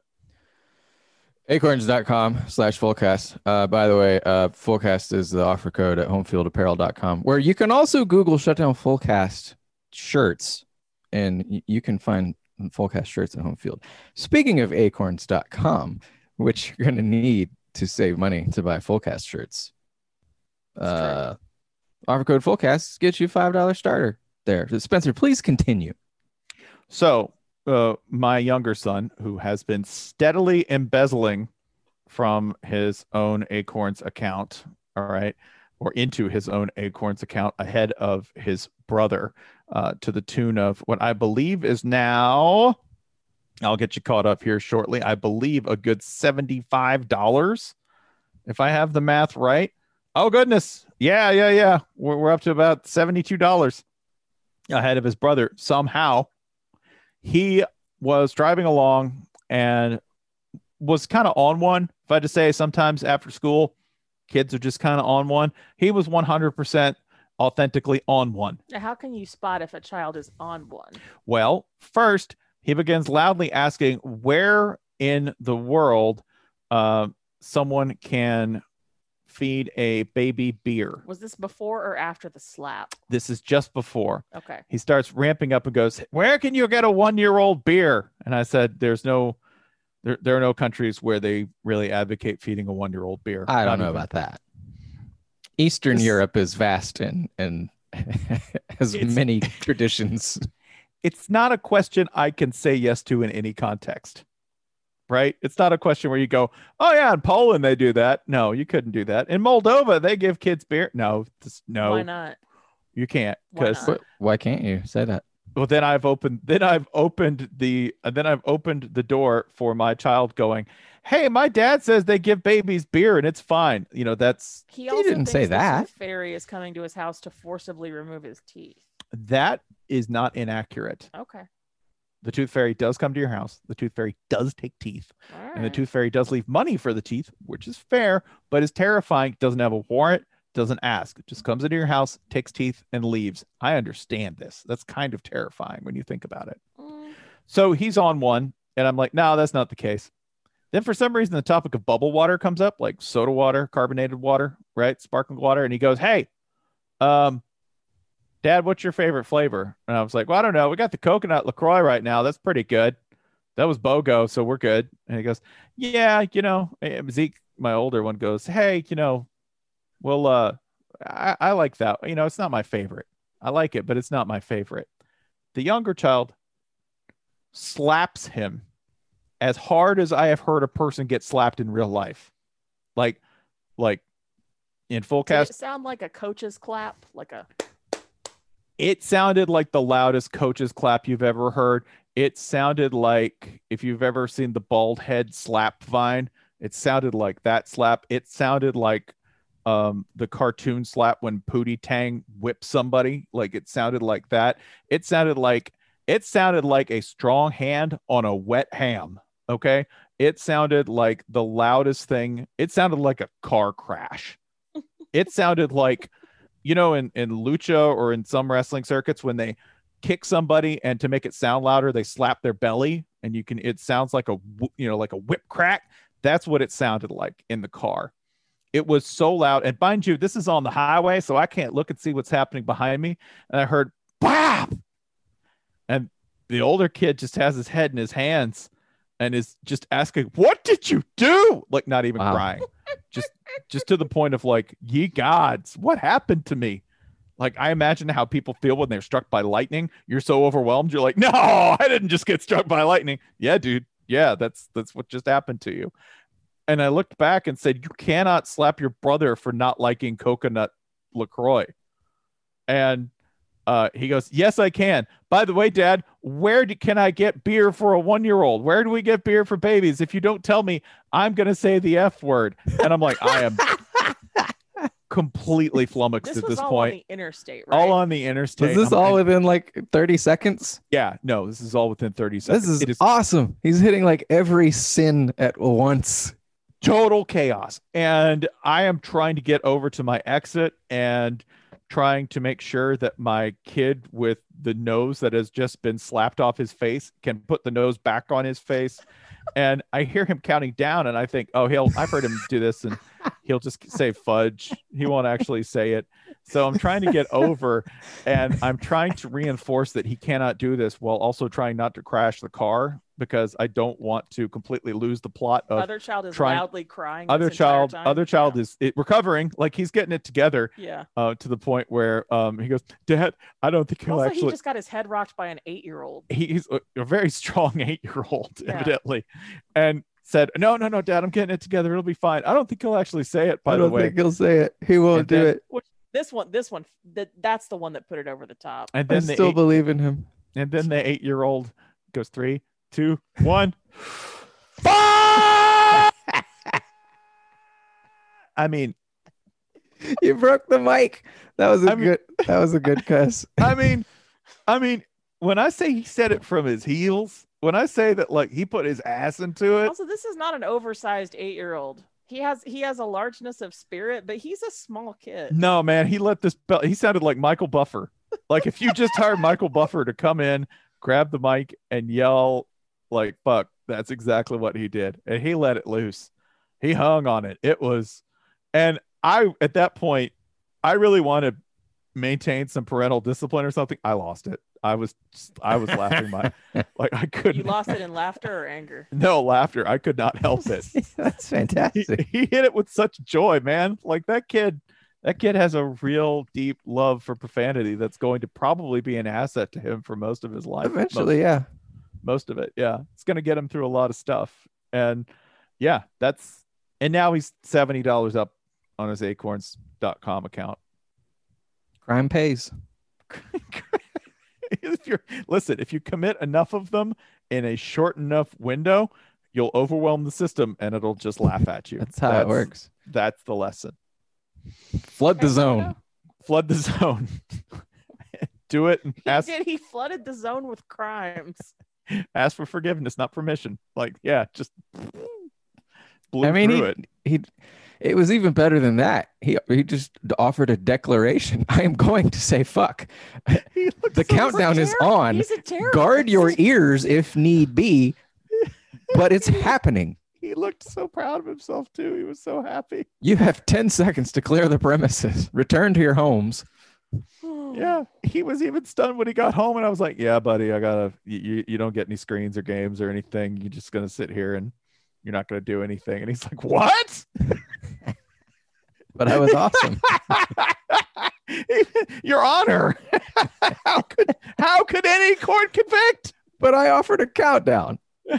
Acorns.com/fullcast. By the way, fullcast is the offer code at homefieldapparel.com, where you can also Google Shutdown Fullcast shirts, and you can find Fullcast shirts at Home Field. Speaking of acorns.com, which you're going to need to save money to buy Fullcast shirts, offer code Fullcast gets you $5 starter there. Spencer, please continue. So, my younger son, who has been steadily embezzling from his own Acorns account, all right, or into his own Acorns account ahead of his brother, to the tune of what I believe is now, I'll get you caught up here shortly, I believe a good $75, if I have the math right. Oh, goodness. Yeah. We're up to about $72 ahead of his brother. Somehow, he was driving along and was kind of on one. If I had to say, sometimes after school, kids are just kind of on one. He was 100% authentically on one. Now, how can you spot if a child is on one? Well, first, he begins loudly asking where in the world someone can feed a baby beer. Was this before or after the slap? This is just before. Okay. He starts ramping up and goes, where can you get a 1-year-old beer? And I said, there are no countries where they really advocate feeding a 1-year-old beer. I don't know about that. Eastern Europe is vast and has many traditions. It's not a question I can say yes to in any context. Right? It's not a question where you go, oh yeah, in Poland they do that. No, you couldn't do that. In Moldova they give kids beer. No. Why not? You can't. Because why can't you say that? Well, then I've opened the door for my child going, hey, my dad says they give babies beer and it's fine. You know, that's he also didn't say that. The tooth fairy is coming to his house to forcibly remove his teeth. That is not inaccurate. Okay. The tooth fairy does come to your house. The tooth fairy does take teeth. All And the right. tooth fairy does leave money for the teeth, which is fair, but is terrifying. Doesn't have a warrant, doesn't ask. It just comes into your house, takes teeth, and leaves. I understand this. That's kind of terrifying when you think about it. So he's on one, and I'm like, no, that's not the case. Then for some reason, the topic of bubble water comes up, like soda water, carbonated water, right? Sparkling water. And he goes, hey, Dad, what's your favorite flavor? And I was like, well, I don't know. We got the coconut LaCroix right now. That's pretty good. That was BOGO, so we're good. And he goes, yeah, Zeke, my older one, goes, hey, well, I like that. It's not my favorite. I like it, but it's not my favorite. The younger child slaps him as hard as I have heard a person get slapped in real life. Like in full Did cast. it sound like a coach's clap? It sounded like the loudest coach's clap you've ever heard. It sounded like, if you've ever seen the bald head slap vine, it sounded like that slap. It sounded like the cartoon slap when Pootie Tang whips somebody. Like, it sounded like that. It sounded like a strong hand on a wet ham. Okay. It sounded like the loudest thing. It sounded like a car crash. It sounded like, in lucha or in some wrestling circuits, when they kick somebody and to make it sound louder, they slap their belly and it sounds like a whip crack. That's what it sounded like in the car. It was so loud. And mind you, this is on the highway, so I can't look and see what's happening behind me. And I heard BAP! And the older kid just has his head in his hands and is just asking, what did you do? Like, not even crying. Just to the point of like, ye gods, what happened to me? Like, I imagine how people feel when they're struck by lightning. You're so overwhelmed. You're like, no, I didn't just get struck by lightning. Yeah, dude, yeah, that's what just happened to you. And I looked back and said, you cannot slap your brother for not liking coconut LaCroix. And he goes, yes, I can. By the way, Dad, can I get beer for a 1-year-old? Where do we get beer for babies? If you don't tell me, I'm going to say the F word. And I'm like, I am completely flummoxed at this all point. On the interstate, right? All on the interstate. Was this all within like 30 seconds? Yeah, no, this is all within 30 seconds. This is awesome. He's hitting like every sin at once. Total chaos. And I am trying to get over to my exit and trying to make sure that my kid with the nose that has just been slapped off his face can put the nose back on his face. And I hear him counting down and I think, oh, I've heard him do this and he'll just say fudge. He won't actually say it. So I'm trying to get over and I'm trying to reinforce that he cannot do this while also trying not to crash the car, because I don't want to completely lose the plot of other child is loudly crying. Other child is recovering, like he's getting it together. Yeah. To the point where he goes, Dad, I don't think he'll also, actually. He just got his head rocked by an 8-year-old. He's a very strong 8-year-old, evidently, and said, no, Dad, I'm getting it together. It'll be fine. I don't think he'll actually say it. By the way, I don't think he'll say it. He won't do it. This one, that's the one that put it over the top. And then I still believe in him. And then the 8-year-old goes 3, 2, 1. I mean, you broke the mic. That was a good cuss. I mean, when I say he said it from his heels, when I say that like he put his ass into it. Also, this is not an oversized 8-year-old. He has a largeness of spirit, but he's a small kid. No, man, he sounded like Michael Buffer. Like if you just hired Michael Buffer to come in, grab the mic and yell like fuck, that's exactly what he did. And he let it loose. He hung on it. And at that point, I really want to maintain some parental discipline or something. I lost it. I was laughing I couldn't. You lost it in laughter or anger? No, laughter. I could not help it. That's fantastic. He hit it with such joy, man. Like that kid has a real deep love for profanity that's going to probably be an asset to him for most of his life. Eventually, most of it. Yeah. It's going to get him through a lot of stuff. And yeah, and now he's $70 up on his acorns.com account. Crime pays. If you commit enough of them in a short enough window, you'll overwhelm the system and it'll just laugh at you. That's how it works. That's the lesson. Flood the zone. Flood the zone. Do it. And he flooded the zone with crimes. Ask for forgiveness, not permission. Like, yeah, just blew through it. It was even better than that. He just offered a declaration. I am going to say fuck. The countdown is on. He's a terrorist. Guard your ears if need be, but it's happening. He looked so proud of himself too. He was so happy. You have 10 seconds to clear the premises. Return to your homes. Yeah, he was even stunned when he got home, and I was like, "Yeah, buddy, you don't get any screens or games or anything. You're just gonna sit here and you're not gonna do anything." And he's like, "What?" But I was awesome. Your Honor, how could any court convict? But I offered a countdown.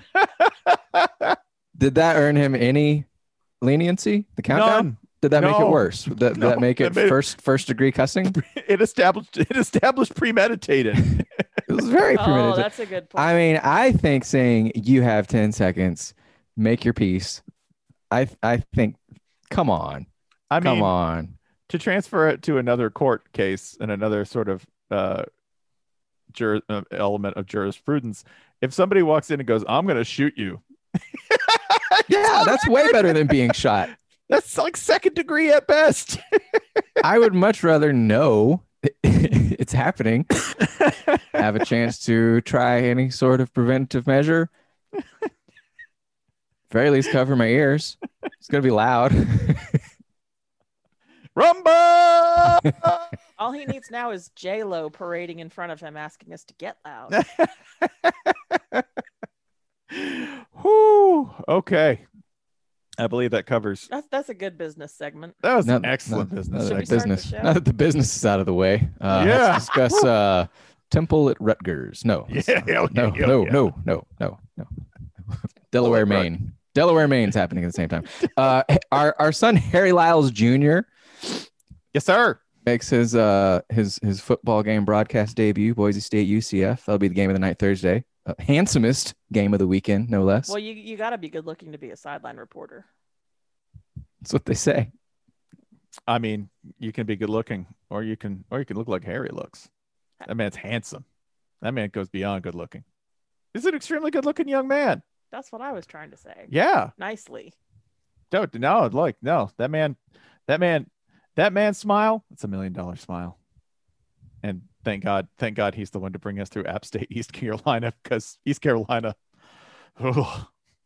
Did that earn him any leniency? The countdown? None. Did that make it worse? Did that make it first degree cussing? It established premeditated. It was very premeditated. Oh, that's a good point. I mean, I think saying you have 10 seconds, make your peace. I think, come on. Come on. To transfer it to another court case and another sort of element of jurisprudence, if somebody walks in and goes, "I'm going to shoot you," yeah, that's way better than being shot. That's like second degree at best. I would much rather know it's happening, have a chance to try any sort of preventive measure. Very least cover my ears. It's going to be loud. Rumba! All he needs now is J-Lo parading in front of him asking us to get loud. Whew. Okay. I believe that covers. That's a good business segment. That was an excellent business segment. Now that the business is out of the way, let's discuss Temple at Rutgers. No. Yeah, okay, no. Delaware, Right. Maine. Delaware, Maine's happening at the same time. Our son Harry Lyles Jr. Yes, sir. makes his football game broadcast debut. Boise State UCF. That'll be the game of the night Thursday. Handsomest game of the weekend, no less. Well, you got to be good looking to be a sideline reporter. That's what they say. I mean, you can be good looking, or you can look like Harry looks. That man's handsome. That man goes beyond good looking. He's an extremely good looking young man. That's what I was trying to say. Yeah. Nicely. Don't no, like no. That man's smile, it's $1 million smile. And thank God he's the one to bring us through App State, East Carolina, because East Carolina. Oh.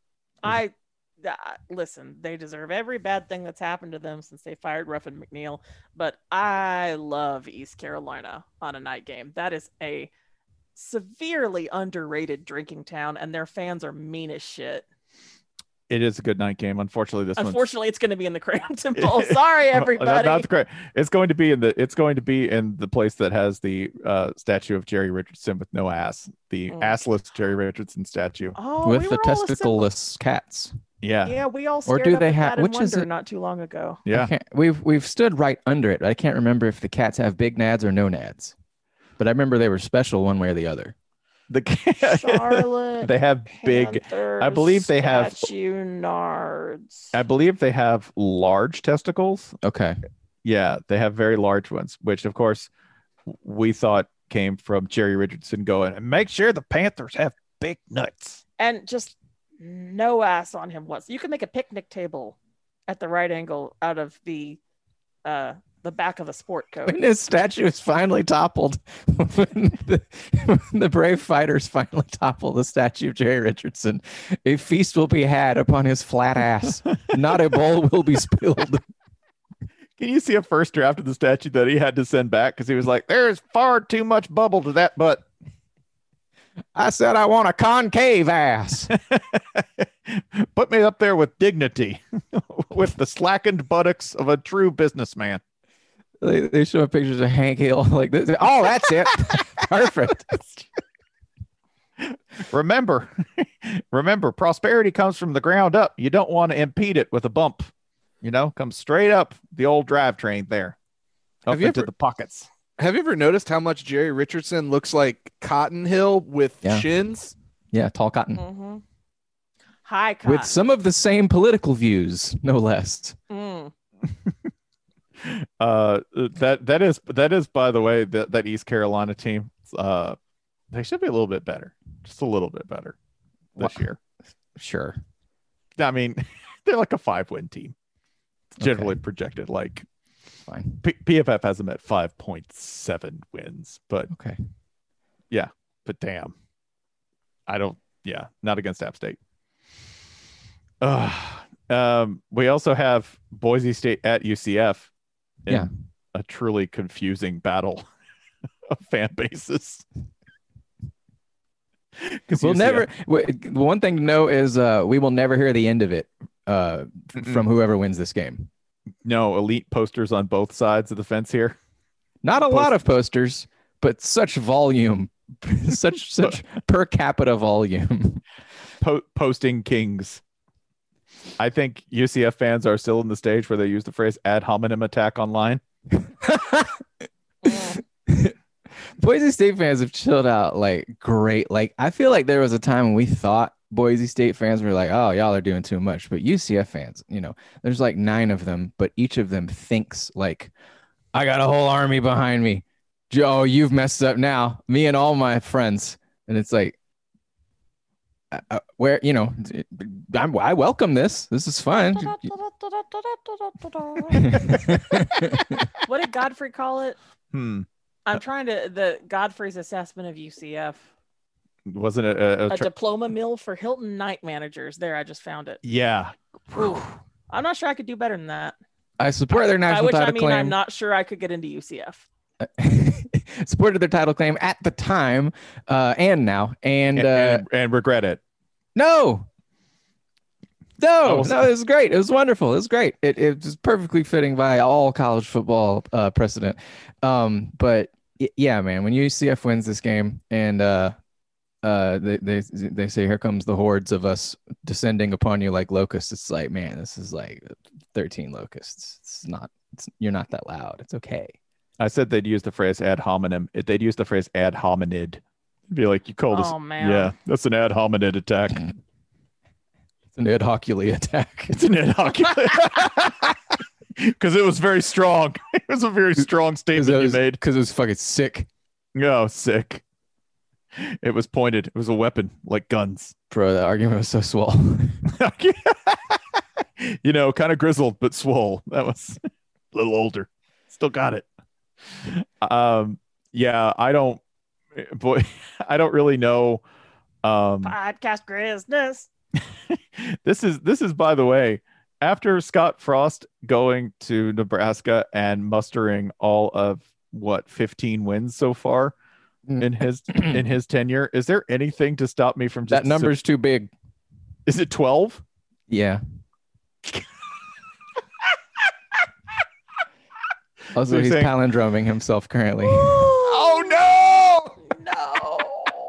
Listen, they deserve every bad thing that's happened to them since they fired Ruffin McNeil. But I love East Carolina on a night game. That is a severely underrated drinking town, and their fans are mean as shit. It is a good night game. Unfortunately, it's going to be in the Crampton Bowl. Sorry, everybody. That's great. It's going to be in the place that has the statue of Jerry Richardson with no ass, the assless Jerry Richardson statue. Oh, with the testicleless cats. Yeah, we all or do they have? Which is it? Not too long ago. Yeah, we've stood right under it. I can't remember if the cats have big nads or no nads, but I remember they were special one way or the other. The Charlotte. They have big. I believe they have nards. I believe they have large testicles. Okay. Yeah, they have very large ones, which of course we thought came from Jerry Richardson going and make sure the Panthers have big nuts and just no ass on him once. You can make a picnic table at the right angle out of the back of a sport coat. When his statue is finally toppled, when the brave fighters finally topple the statue of Jerry Richardson, a feast will be had upon his flat ass. Not a bowl will be spilled. Can you see a first draft of the statue that he had to send back because he was like, there's far too much bubble to that butt. I said I want a concave ass. Put me up there with dignity, with the slackened buttocks of a true businessman. They show pictures of Hank Hill like this. Oh, that's it. Perfect. Remember, prosperity comes from the ground up. You don't want to impede it with a bump. Come straight up the old drivetrain there. Up into the pockets. Have you ever noticed how much Jerry Richardson looks like Cotton Hill with shins? Yeah, tall cotton. Mm-hmm. High cotton. With some of the same political views, no less. Mm. That is by the way that East Carolina team, they should be a little bit better, just a little bit better this year. Sure. I mean, they're like a 5-win team. It's generally projected like fine. PFF has them at 5.7 wins, but okay. Yeah, but damn, not against App State. We also have Boise State at UCF. A truly confusing battle of fan bases. We'll never. One thing to know is we will never hear the end of it from whoever wins this game. No elite posters on both sides of the fence here. Not a lot of posters, but such volume, such per capita volume. Posting kings. I think UCF fans are still in the stage where they use the phrase ad hominem attack online. Boise State fans have chilled out like great. Like I feel like there was a time when we thought Boise State fans were like, oh, y'all are doing too much. But UCF fans, there's like 9 of them, but each of them thinks like, I got a whole army behind me. Joe, you've messed up now. Me and all my friends. And it's like, where I welcome this. This is fun. What did Godfrey call it? I'm trying to the Godfrey's assessment of UCF. Wasn't it a diploma mill for Hilton night managers? There, I just found it. Yeah. Ooh, I'm not sure I could do better than that. I support their national title claim. I'm not sure I could get into UCF. Supported their title claim at the time and now and regret it. No, it was great. It was wonderful. It was great. It was perfectly fitting by all college football precedent. But yeah, man, when UCF wins this game and they say, here comes the hordes of us descending upon you like locusts. It's like, man, this is like 13 locusts. You're not that loud. It's okay. I said they'd use the phrase ad hominem. They'd use the phrase ad hominid. It'd be like, you called us. Oh, man. Yeah, that's an ad hominid attack. It's an ad hoculi attack. It's an ad hoculi. Because it was very strong. It was a very strong statement you made. Because it was fucking sick. No, sick. It was pointed. It was a weapon, like guns. Bro, that argument was so swole. You know, kind of grizzled, but swole. That was a little older. Still got it. Yeah, I don't really know. Podcast Grizness. This is, by the way, after Scott Frost going to Nebraska and mustering all of 15 wins so far in his tenure, is there anything to stop me from just that number's too big? Is it 12? Yeah. Also, he's palindroming himself currently. Oh no! No.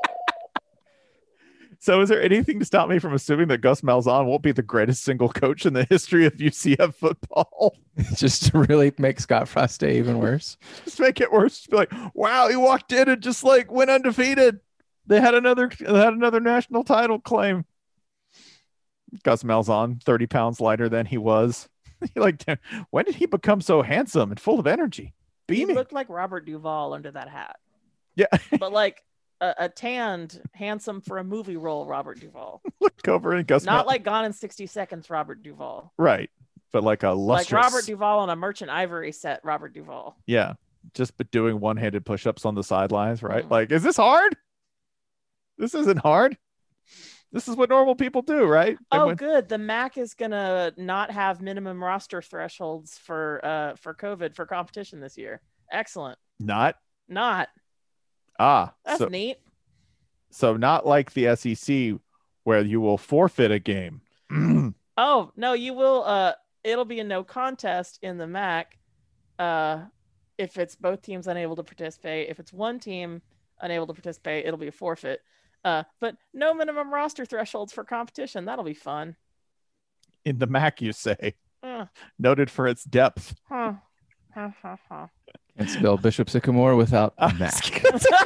So is there anything to stop me from assuming that Gus Malzahn won't be the greatest single coach in the history of UCF football? Just to really make Scott Frost Day even worse. Just make it worse. Just be like, wow, he walked in and just like went undefeated. They had another national title claim. Gus Malzahn, 30 pounds lighter than he was. Like, when did he become so handsome and full of energy? Beaming. He looked like Robert Duvall under that hat. Yeah. But like a tanned, handsome for a movie role, Robert Duvall. Look over and Gus. Not like Gone in 60 Seconds, Robert Duvall. Right. But like a lustrous. Like Robert Duvall on a Merchant Ivory set, Robert Duvall. Yeah. Just doing one-handed push-ups on the sidelines, right? Like, is this hard? This isn't hard. This is what normal people do, right? Good. The MAC is gonna not have minimum roster thresholds for COVID for competition this year. Excellent. Not. That's neat. So not like the SEC where you will forfeit a game. Oh no, you will. It'll be a no contest in the MAC. If it's both teams unable to participate, if it's one team unable to participate, it'll be a forfeit. But no minimum roster thresholds for competition. That'll be fun. In the MAC, you say. Noted for its depth. Huh. Can't spell Bishop Sycamore without MAC.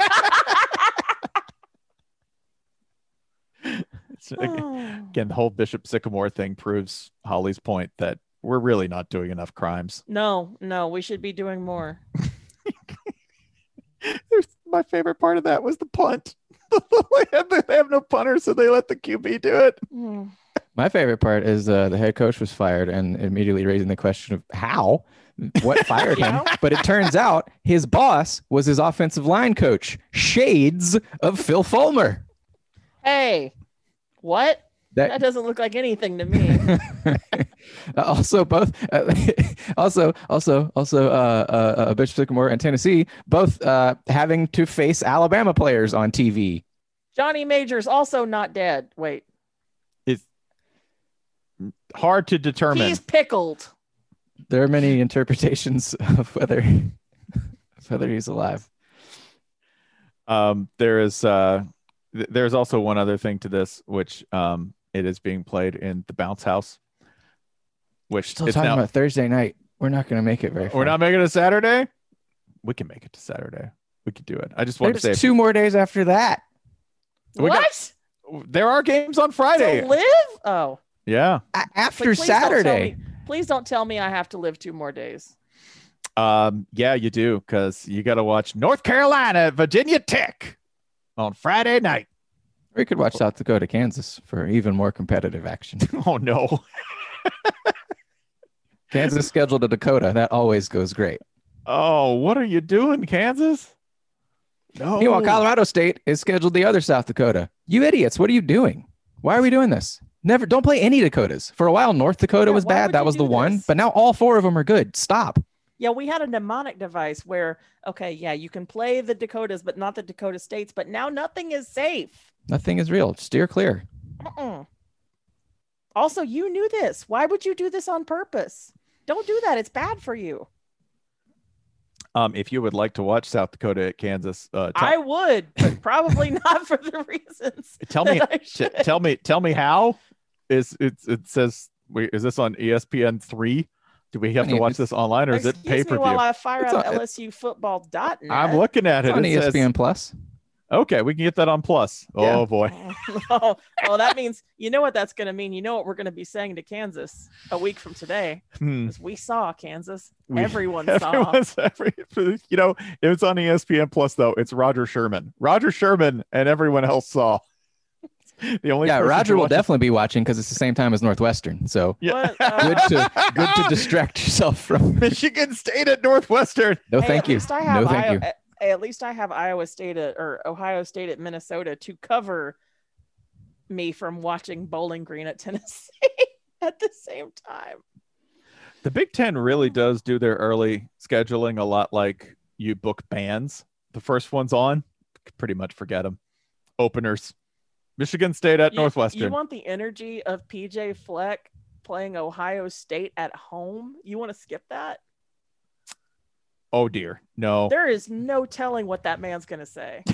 Again, the whole Bishop Sycamore thing proves Holly's point that we're really not doing enough crimes. No, we should be doing more. My favorite part of that was the punt. They have no punter, so they let the QB do it. My favorite part is the head coach was fired and immediately raising the question of how, what fired him. But it turns out his boss was his offensive line coach. Shades of Phil Fulmer. Hey, what? That doesn't look like anything to me. Bishop Sycamore and Tennessee both having to face Alabama players on TV. Johnny Majors also not dead. Wait, it's hard to determine. He's pickled. There are many interpretations of whether he's alive. There's also one other thing to this, which it is being played in the bounce house, which still talking about Thursday night. We're not going to make it very far. We're not making it Saturday. We can make it to Saturday. We could do it. I just want to say 2 more days after that. What? There are games on Friday. To live? Oh, yeah. After Saturday. Please don't tell me I have to live 2 more days. Yeah, you do, because you got to watch North Carolina, Virginia Tech on Friday night. We could watch South Dakota, Kansas for even more competitive action. Oh, no. Kansas scheduled to Dakota. That always goes great. Oh, what are you doing, Kansas? No. Meanwhile, Colorado State is scheduled the other South Dakota. You idiots. What are you doing? Why are we doing this? Don't play any Dakotas. For a while, North Dakota was bad. That was the one. But now all 4 of them are good. Stop. Yeah, we had a mnemonic device where, you can play the Dakotas, but not the Dakota States. But now nothing is safe. Nothing is real. Steer clear. Also, you knew this. Why would you do this on purpose? Don't do that. It's bad for you. If you would like to watch South Dakota at Kansas, I would, but probably not for the reasons. tell me, that I should. tell me how. It says, wait, is this on ESPN3? Do we have to watch this online, or is it pay per view? While I fire up LSUfootball.net. I'm looking at it. It's on It says- ESPN Plus. Okay, we can get that on Plus. Yeah. Oh boy. Oh, that means you know what that's going to mean. You know what we're going to be saying to Kansas a week from today. Because we saw Kansas. Everyone saw. You know, it was on ESPN Plus though. It's Roger Sherman. Roger Sherman and everyone else saw. The only Roger will definitely be watching because it's the same time as Northwestern. So yeah. good to distract yourself from Michigan State at Northwestern. No, thank you. No, thank you. At least I have Iowa State or Ohio State at Minnesota to cover me from watching Bowling Green at Tennessee at the same time. The Big Ten really does do their early scheduling a lot like you book bands. The first one's on, pretty much forget them. Openers. Michigan State at Northwestern. You want the energy of PJ Fleck playing Ohio State at home? You want to skip that? Oh dear, no. There is no telling what that man's going to say.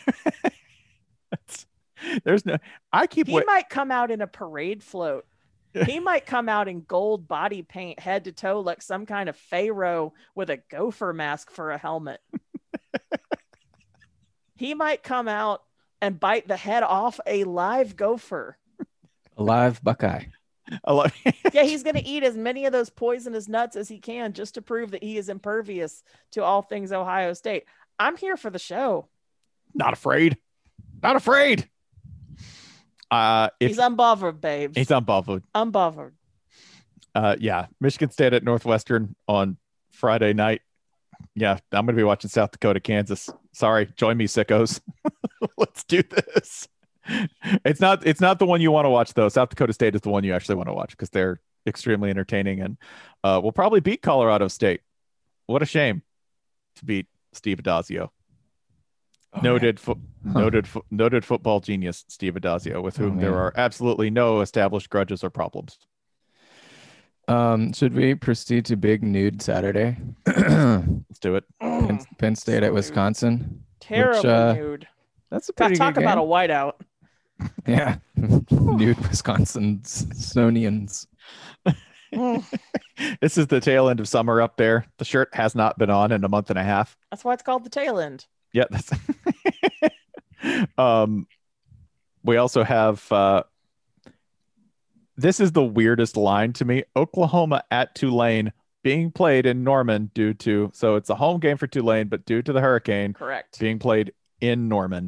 There's no. He might come out in a parade float. He might come out in gold body paint, head to toe, like some kind of pharaoh with a gopher mask for a helmet. He might come out and bite the head off a live gopher. A live Buckeye. Yeah, he's going to eat as many of those poisonous nuts as he can just to prove that he is impervious to all things Ohio State. I'm here for the show. Not afraid. Not afraid. He's unbothered, babes. He's unbothered. Unbothered. Yeah, Michigan State at Northwestern on Friday night. Yeah, I'm going to be watching South Dakota, Kansas. Sorry, join me, sickos. Let's do this. It's not the one you want to watch though. South Dakota State is the one you actually want to watch because they're extremely entertaining and will probably beat Colorado State. What a shame to beat Steve Adazio. Noted football genius Steve Adazio, with whom there are absolutely no established grudges or problems. Should we proceed to Big Nude Saturday? Let's do it. Penn State at Wisconsin. Terrible nude. That's a pretty talk good about game. a whiteout. Yeah. Nude Wisconsin Snownians. This is the tail end of summer up there. The shirt has not been on in a month and a half. That's why it's called the tail end. Yeah, that's we also have this is the weirdest line to me. Oklahoma at Tulane being played in Norman so it's a home game for Tulane, but due to the hurricane, correct, being played in Norman,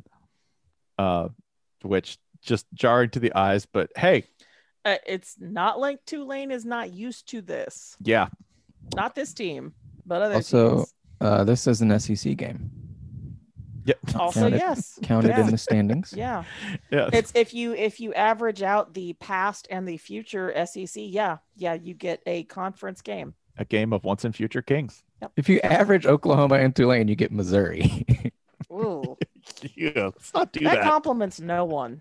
which just jarring to the eyes, but hey, it's not like Tulane is not used to this. Yeah, not this team, but other also teams. This is an SEC game. Yep. Also, yes, counted in the standings. Yeah. Yeah. It's if you average out the past and the future SEC, yeah, you get a conference game. A game of once and future kings. Yep. If you average Oklahoma and Tulane, you get Missouri. Ooh. Yeah, let's not do that. That compliments no one.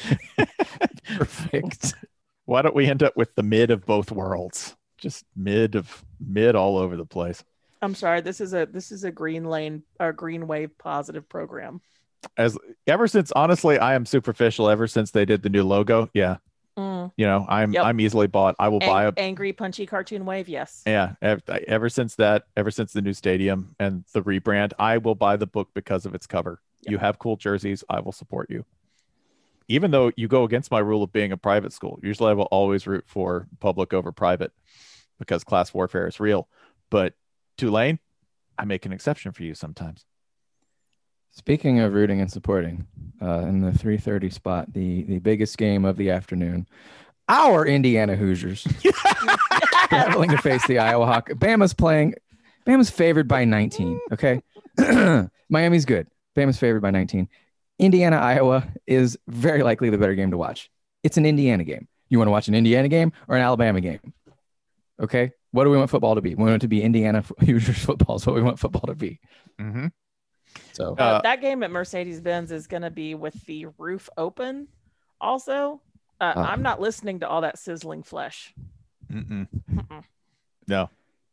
Perfect. Why don't we end up with the mid of both worlds? Just mid all over the place. I'm sorry. This is a green wave positive program. Ever since, honestly, I am superficial. Ever since they did the new logo, yeah. You know, I'm easily bought. I will buy a angry punchy cartoon wave. Yes. Yeah. Ever since the new stadium and the rebrand, I will buy the book because of its cover. Yep. You have cool jerseys. I will support you. Even though you go against my rule of being a private school, usually I will always root for public over private because class warfare is real. But Tulane, I make an exception for you sometimes. Speaking of rooting and supporting, in the 3:30 spot, the biggest game of the afternoon, our Indiana Hoosiers traveling to face the Iowa Hawk. Bama's favored by 19. Okay, Miami's good. Bama's favored by 19. Indiana, Iowa is very likely the better game to watch. It's an Indiana game. You want to watch an Indiana game or an Alabama game? Okay. What do we want football to be? We want it to be Indiana Hoosiers football. Is what we want football to be. Mm-hmm. So that game at Mercedes-Benz is going to be with the roof open. Also, I'm not listening to all that sizzling flesh. Mm-mm. No.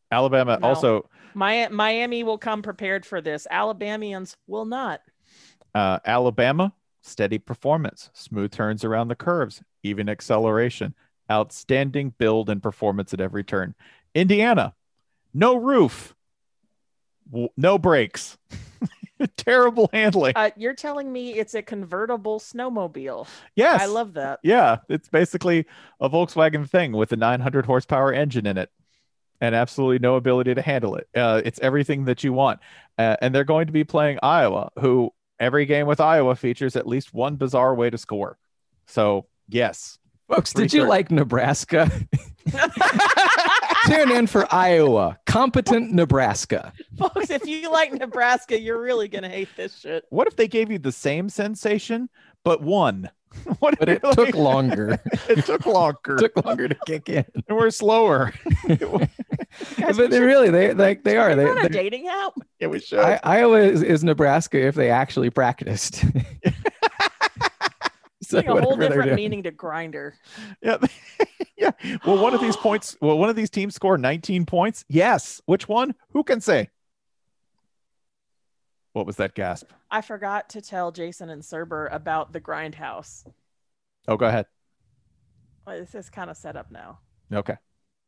Alabama No. also. Miami will come prepared for this. Alabamians will not. Alabama, steady performance, smooth turns around the curves, even acceleration, outstanding build and performance at every turn. Indiana, no roof, no brakes, terrible handling. You're telling me it's a convertible snowmobile. Yes. I love that. Yeah, it's basically a Volkswagen thing with a 900 horsepower engine in it and absolutely no ability to handle it. It's everything that you want. And they're going to be playing Iowa, who every game with Iowa features at least one bizarre way to score. So, yes. Folks, did you like Nebraska? Tune in for Iowa. Competent Nebraska. Folks, if you like Nebraska, you're really going to hate this shit. What if they gave you the same sensation, but one? But it took longer. It took longer. It took longer to kick in. And we're slower. Guys, But they really, they are. We're on a They, dating app. Yeah, we should. Iowa is Nebraska if they actually practiced. So It's like a whole whatever they're different doing. meaning to grinder. Yeah. Yeah. Will one of these points, will one of these teams score 19 points? Yes. Which one? Who can say? What was that gasp? I forgot to tell Jason and Cerber about the Grindhouse. Oh, go ahead. Well, this is kind of set up now. Okay.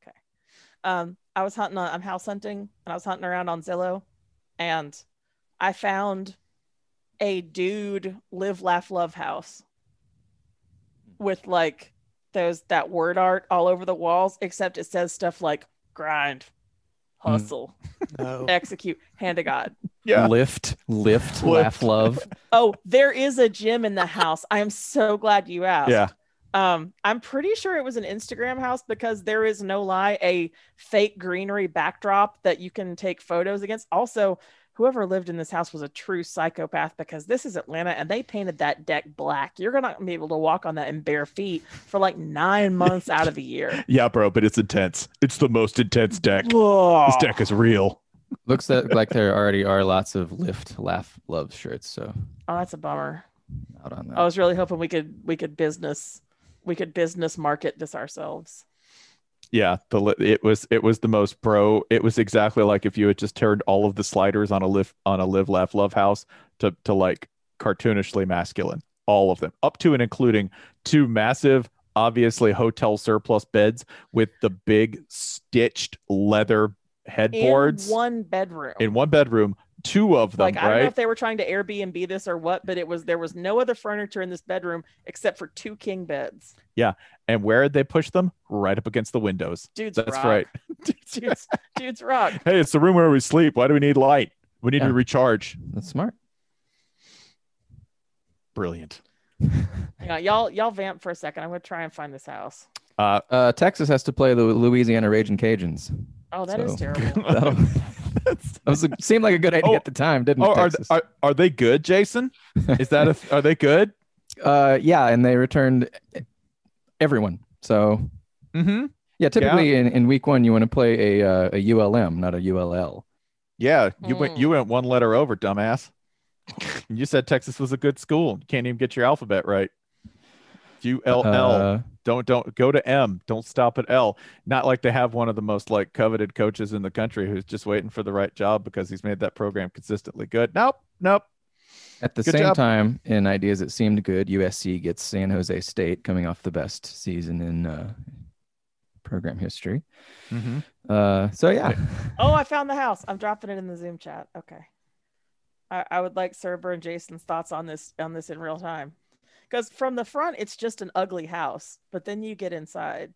I was hunting I'm house hunting, and I was hunting around on Zillow, and I found a dude live, laugh, love house with like that word art all over the walls, except it says stuff like grind, hustle, execute, hand to God. Yeah. Lift, laugh, love. Oh, there is a gym in the house. I am so glad you asked. Yeah. I'm pretty sure it was an Instagram house because there is no lie, a fake greenery backdrop that you can take photos against. Also, whoever lived in this house was a true psychopath because this is Atlanta and they painted that deck black. You're not gonna be able to walk on that in bare feet for like 9 months out of the year. Yeah, bro, but it's intense. It's the most intense deck. Whoa. This deck is real. Looks like there already are lots of lift, laugh, love shirts. So Oh, that's a bummer. out on that. I was really hoping we could business market this ourselves. Yeah, it was the most pro. It was exactly like if you had just turned all of the sliders on a live, laugh, love house to like cartoonishly masculine, all of them, up to and including 2 massive, obviously hotel surplus beds with the big stitched leather headboards In one bedroom, 2 of them. Like, I don't know right? if they were trying to Airbnb this or what, but there was no other furniture in this bedroom except for 2 king beds. Yeah, and where did they push them? Right up against the windows. Dudes That's rock. right. Dudes rock. Hey, it's the room where we sleep. Why do we need light? We need Yeah. to recharge. That's smart. Brilliant. Hang on, y'all vamp for a second. I'm gonna try and find this house. Texas has to play the Louisiana Raging Cajuns. Oh, that is So- terrible. Seemed like a good idea at the time, didn't it? Oh, Texas? are they good, Jason? Is that are they good? Yeah, and they returned everyone. So yeah, typically in week 1 you want to play a ULM, not a ULL. Yeah, you went 1 letter over, dumbass. You said Texas was a good school. You can't even get your alphabet right. ULL. Don't go to M. Don't stop at L. Not like they have one of the most like coveted coaches in the country who's just waiting for the right job because he's made that program consistently good. Nope. At the Good same job. time, in ideas that seemed good, USC gets San Jose State coming off the best season in program history. So yeah. Oh, I found the house. I'm dropping it in the Zoom chat. Okay. I would like Cerber and Jason's thoughts on this in real time. Because from the front, it's just an ugly house, but then you get inside.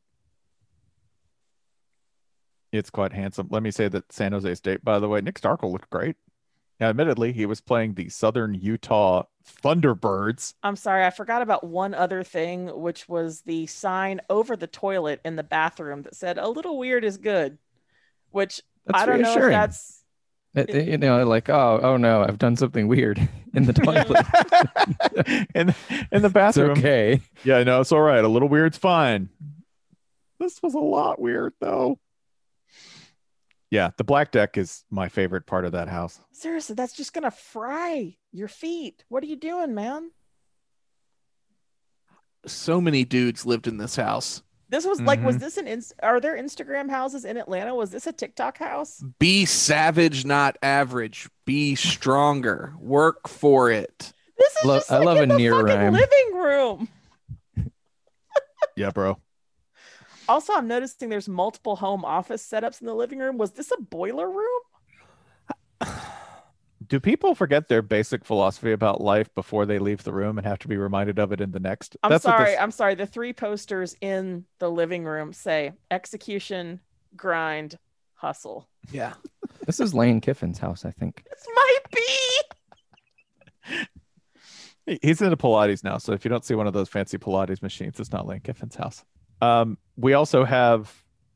It's quite handsome. Let me say that San Jose State, by the way, Nick Starkel looked great. Now, admittedly, he was playing the Southern Utah Thunderbirds. I'm sorry, I forgot about one other thing, which was the sign over the toilet in the bathroom that said "A little weird is good," which That's I don't know if reassuring. that's. You know, like, oh no, I've done something weird in the toilet. in the bathroom. It's okay. Yeah, no, it's all right. A little weird's fine. This was a lot weird, though. Yeah, the black deck is my favorite part of that house. Seriously, that's just gonna fry your feet. What are you doing, man? So many dudes lived in this house. This was like, was this are there Instagram houses in Atlanta? Was this a TikTok house? Be savage, not average. Be stronger. Work for it. This is just like I love in a the near fucking rhyme. living room. Yeah, bro. Also, I'm noticing there's multiple home office setups in the living room. Was this a boiler room? Do people forget their basic philosophy about life before they leave the room and have to be reminded of it in the next? I'm sorry. The 3 posters in the living room say execution, grind, hustle. Yeah. This is Lane Kiffin's house, I think. This might be. He's into Pilates now, so if you don't see one of those fancy Pilates machines, it's not Lane Kiffin's house. We also have,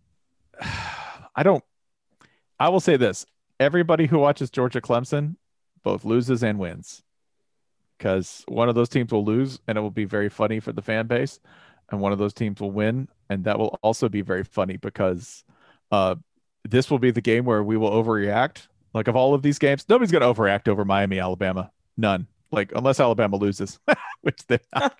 I will say this. Everybody who watches Georgia Clemson both loses and wins, because one of those teams will lose and it will be very funny for the fan base, and one of those teams will win, and that will also be very funny because this will be the game where we will overreact. Like, of all of these games, nobody's going to overreact over Miami, Alabama. None. Like, unless Alabama loses, which they're not.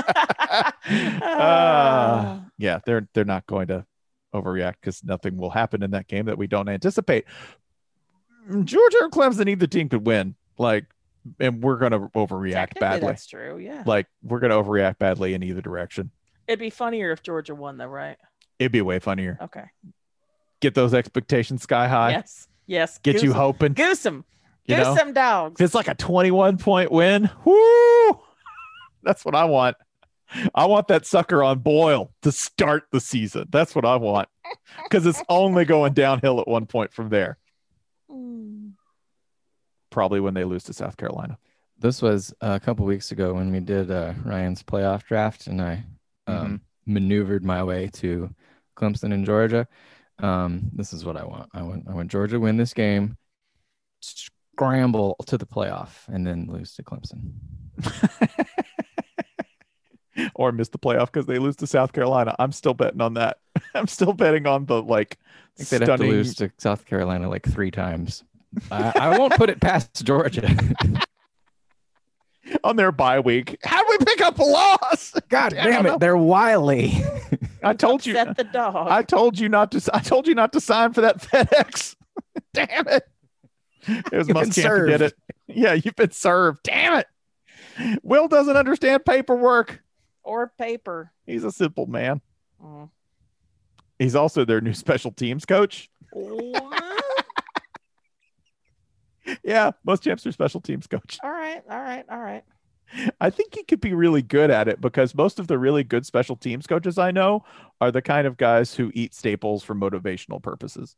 Yeah, they're not going to overreact because nothing will happen in that game that we don't anticipate. Georgia or Clemson, either team could win. Like, and we're going to overreact badly. That's true. Yeah. Like, we're going to overreact badly in either direction. It'd be funnier if Georgia won, though, right? It'd be way funnier. Okay. Get those expectations sky high. Yes. Get you hoping. Goose them. You Goose know? them dogs. If it's like a 21-point win, whoo! That's what I want. I want that sucker on boil to start the season. That's what I want, because it's only going downhill at one point from there. Probably when they lose to South Carolina. This was a couple weeks ago when we did Ryan's playoff draft, and I maneuvered my way to Clemson and Georgia. This is what I want. I want Georgia to win this game, scramble to the playoff, and then lose to Clemson. Or miss the playoff because they lose to South Carolina. I'm still betting on that. I'm still betting on the I think they'd have to lose to South Carolina like 3 times. I won't put it past Georgia. On their bye week. How do we pick up a loss? God damn it, they're wily. I told you. Upset the dog. I told you not to sign for that FedEx. Damn it. It was Muschamp who did it. Yeah, you've been served. Damn it. Will doesn't understand paperwork or paper. He's a simple man. He's also their new special teams coach. Yeah, Muschamp's their special teams coach. All right. I think he could be really good at it, because most of the really good special teams coaches I know are the kind of guys who eat staples for motivational purposes.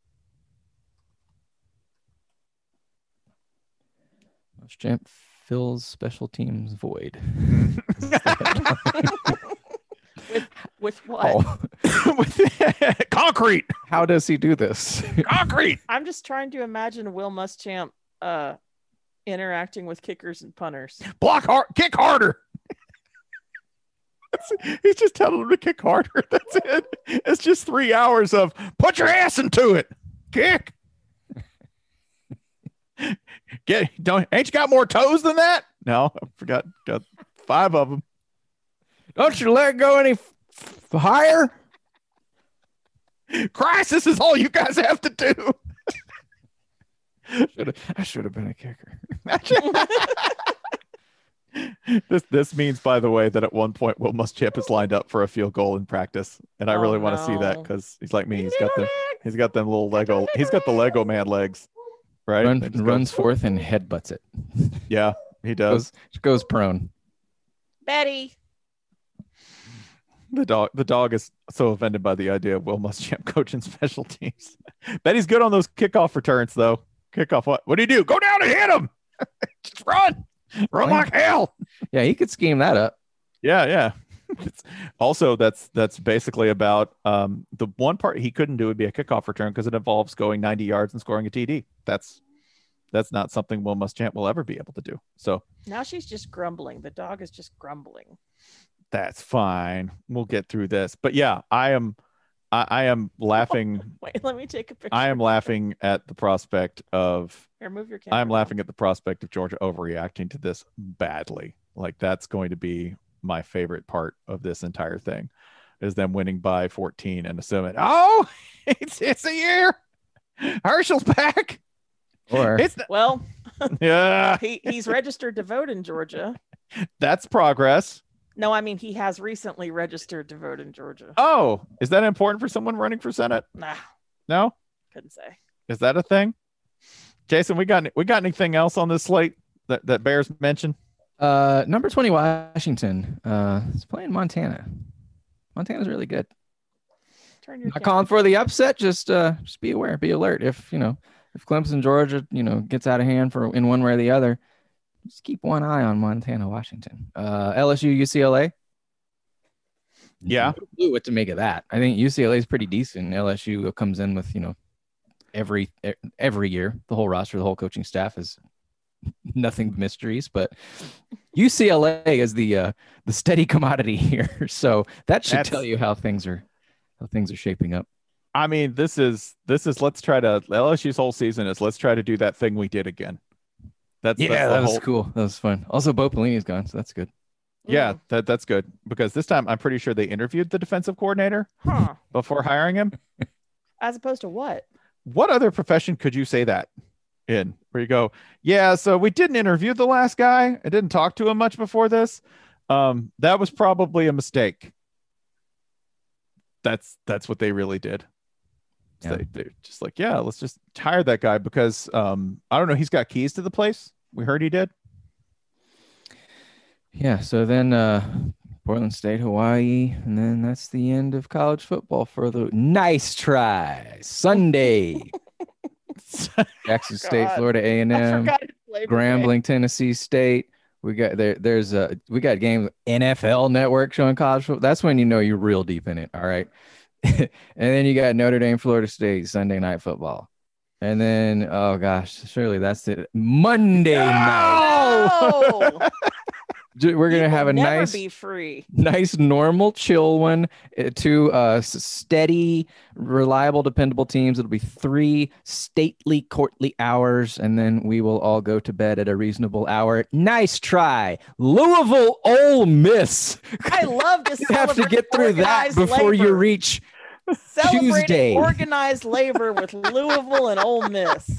Muschamp fills special teams void. with what? With concrete. How does he do this? Concrete. I'm just trying to imagine Will Muschamp interacting with kickers and punters. Block hard, kick harder. He's just telling them to kick harder. That's it. It's just 3 hours of put your ass into it. Kick. Ain't you got more toes than that? No, I forgot. Got 5 of them. Don't you let go any higher? Crisis is all you guys have to do. I should have been a kicker. This means, by the way, that at one point Will Muschamp is lined up for a field goal in practice, and I really want to see that, because he's like me. He's got them little Lego. He's got the Lego man legs, right? Runs forth and headbutts it. Yeah, he does. Goes prone. Betty. The dog is so offended by the idea of Will Muschamp coaching special teams. Betty's good on those kickoff returns, though. Kickoff, what do you do? Go down and hit him. Just run like hell. Yeah, he could scheme that up. Yeah. Also, that's basically about the one part he couldn't do would be a kickoff return, because it involves going 90 yards and scoring a TD. That's not something Will Muschamp will ever be able to do. So now she's just grumbling. The dog is just grumbling. That's fine. We'll get through this. But yeah, I am laughing. Wait, let me take a picture. I am laughing at the prospect of. Here, move your camera. I'm laughing at the prospect of Georgia overreacting to this badly. Like, that's going to be my favorite part of this entire thing. is them winning by 14 and assuming, oh, it's a year. Herschel's back. Or Well, Yeah, he's registered to vote in Georgia. that's progress. No, I mean he has recently registered to vote in Georgia. Oh, is that important for someone running for Senate? Nah, No? couldn't say. Is that a thing? Jason, we got anything else on this slate that bears mention? number 20 Washington is playing Montana. Montana's really good. Turn your Not calling for the upset, just be aware, be alert. If Clemson, Georgia, gets out of hand in one way or the other, just keep one eye on Montana, Washington. LSU, UCLA. Yeah. Ooh, what to make of that? I think UCLA is pretty decent. LSU comes in with every year, the whole roster, the whole coaching staff is nothing but mysteries, but UCLA is the steady commodity here. So that should tell you how things are shaping up. I mean, this is let's try to LSU's whole season is let's try to do that thing we did again. That was cool. That was fun. Also, Bo Pelini's gone, so that's good. Yeah, that's good because this time I'm pretty sure they interviewed the defensive coordinator before hiring him. As opposed to what? What other profession could you say that in? Where you go, yeah, so we didn't interview the last guy. I didn't talk to him much before this. That was probably a mistake. That's what they really did. Yeah. They're just like, yeah, let's just hire that guy because I don't know, he's got keys to the place. We heard he did. Yeah, so then Portland State, Hawaii, and then that's the end of college football for the nice try Sunday. Jackson State, Florida A&M, Grambling, Tennessee State. We got we got games NFL Network showing college football. That's when you're real deep in it. All right. And then you got Notre Dame, Florida State, Sunday Night Football. And then, oh gosh, surely that's it. Monday night. We're gonna have a nice, normal, chill one. Two steady, reliable, dependable teams. It'll be 3 stately, courtly hours, and then we will all go to bed at a reasonable hour. Nice try, Louisville, Ole Miss. I love to you have to get through that before you reach Tuesday. Organized labor with Louisville and Ole Miss.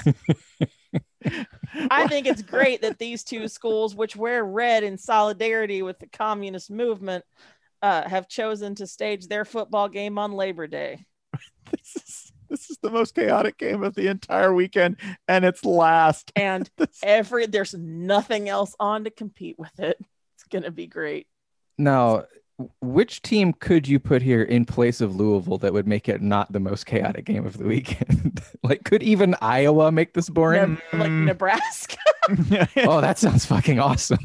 I think it's great that these two schools, which wear red in solidarity with the communist movement, have chosen to stage their football game on Labor Day. This is the most chaotic game of the entire weekend, and it's last. And there's nothing else on to compete with it. It's gonna be great. Now, which team could you put here in place of Louisville that would make it not the most chaotic game of the weekend? Like, could even Iowa make this boring? Like Nebraska? Oh, that sounds fucking awesome.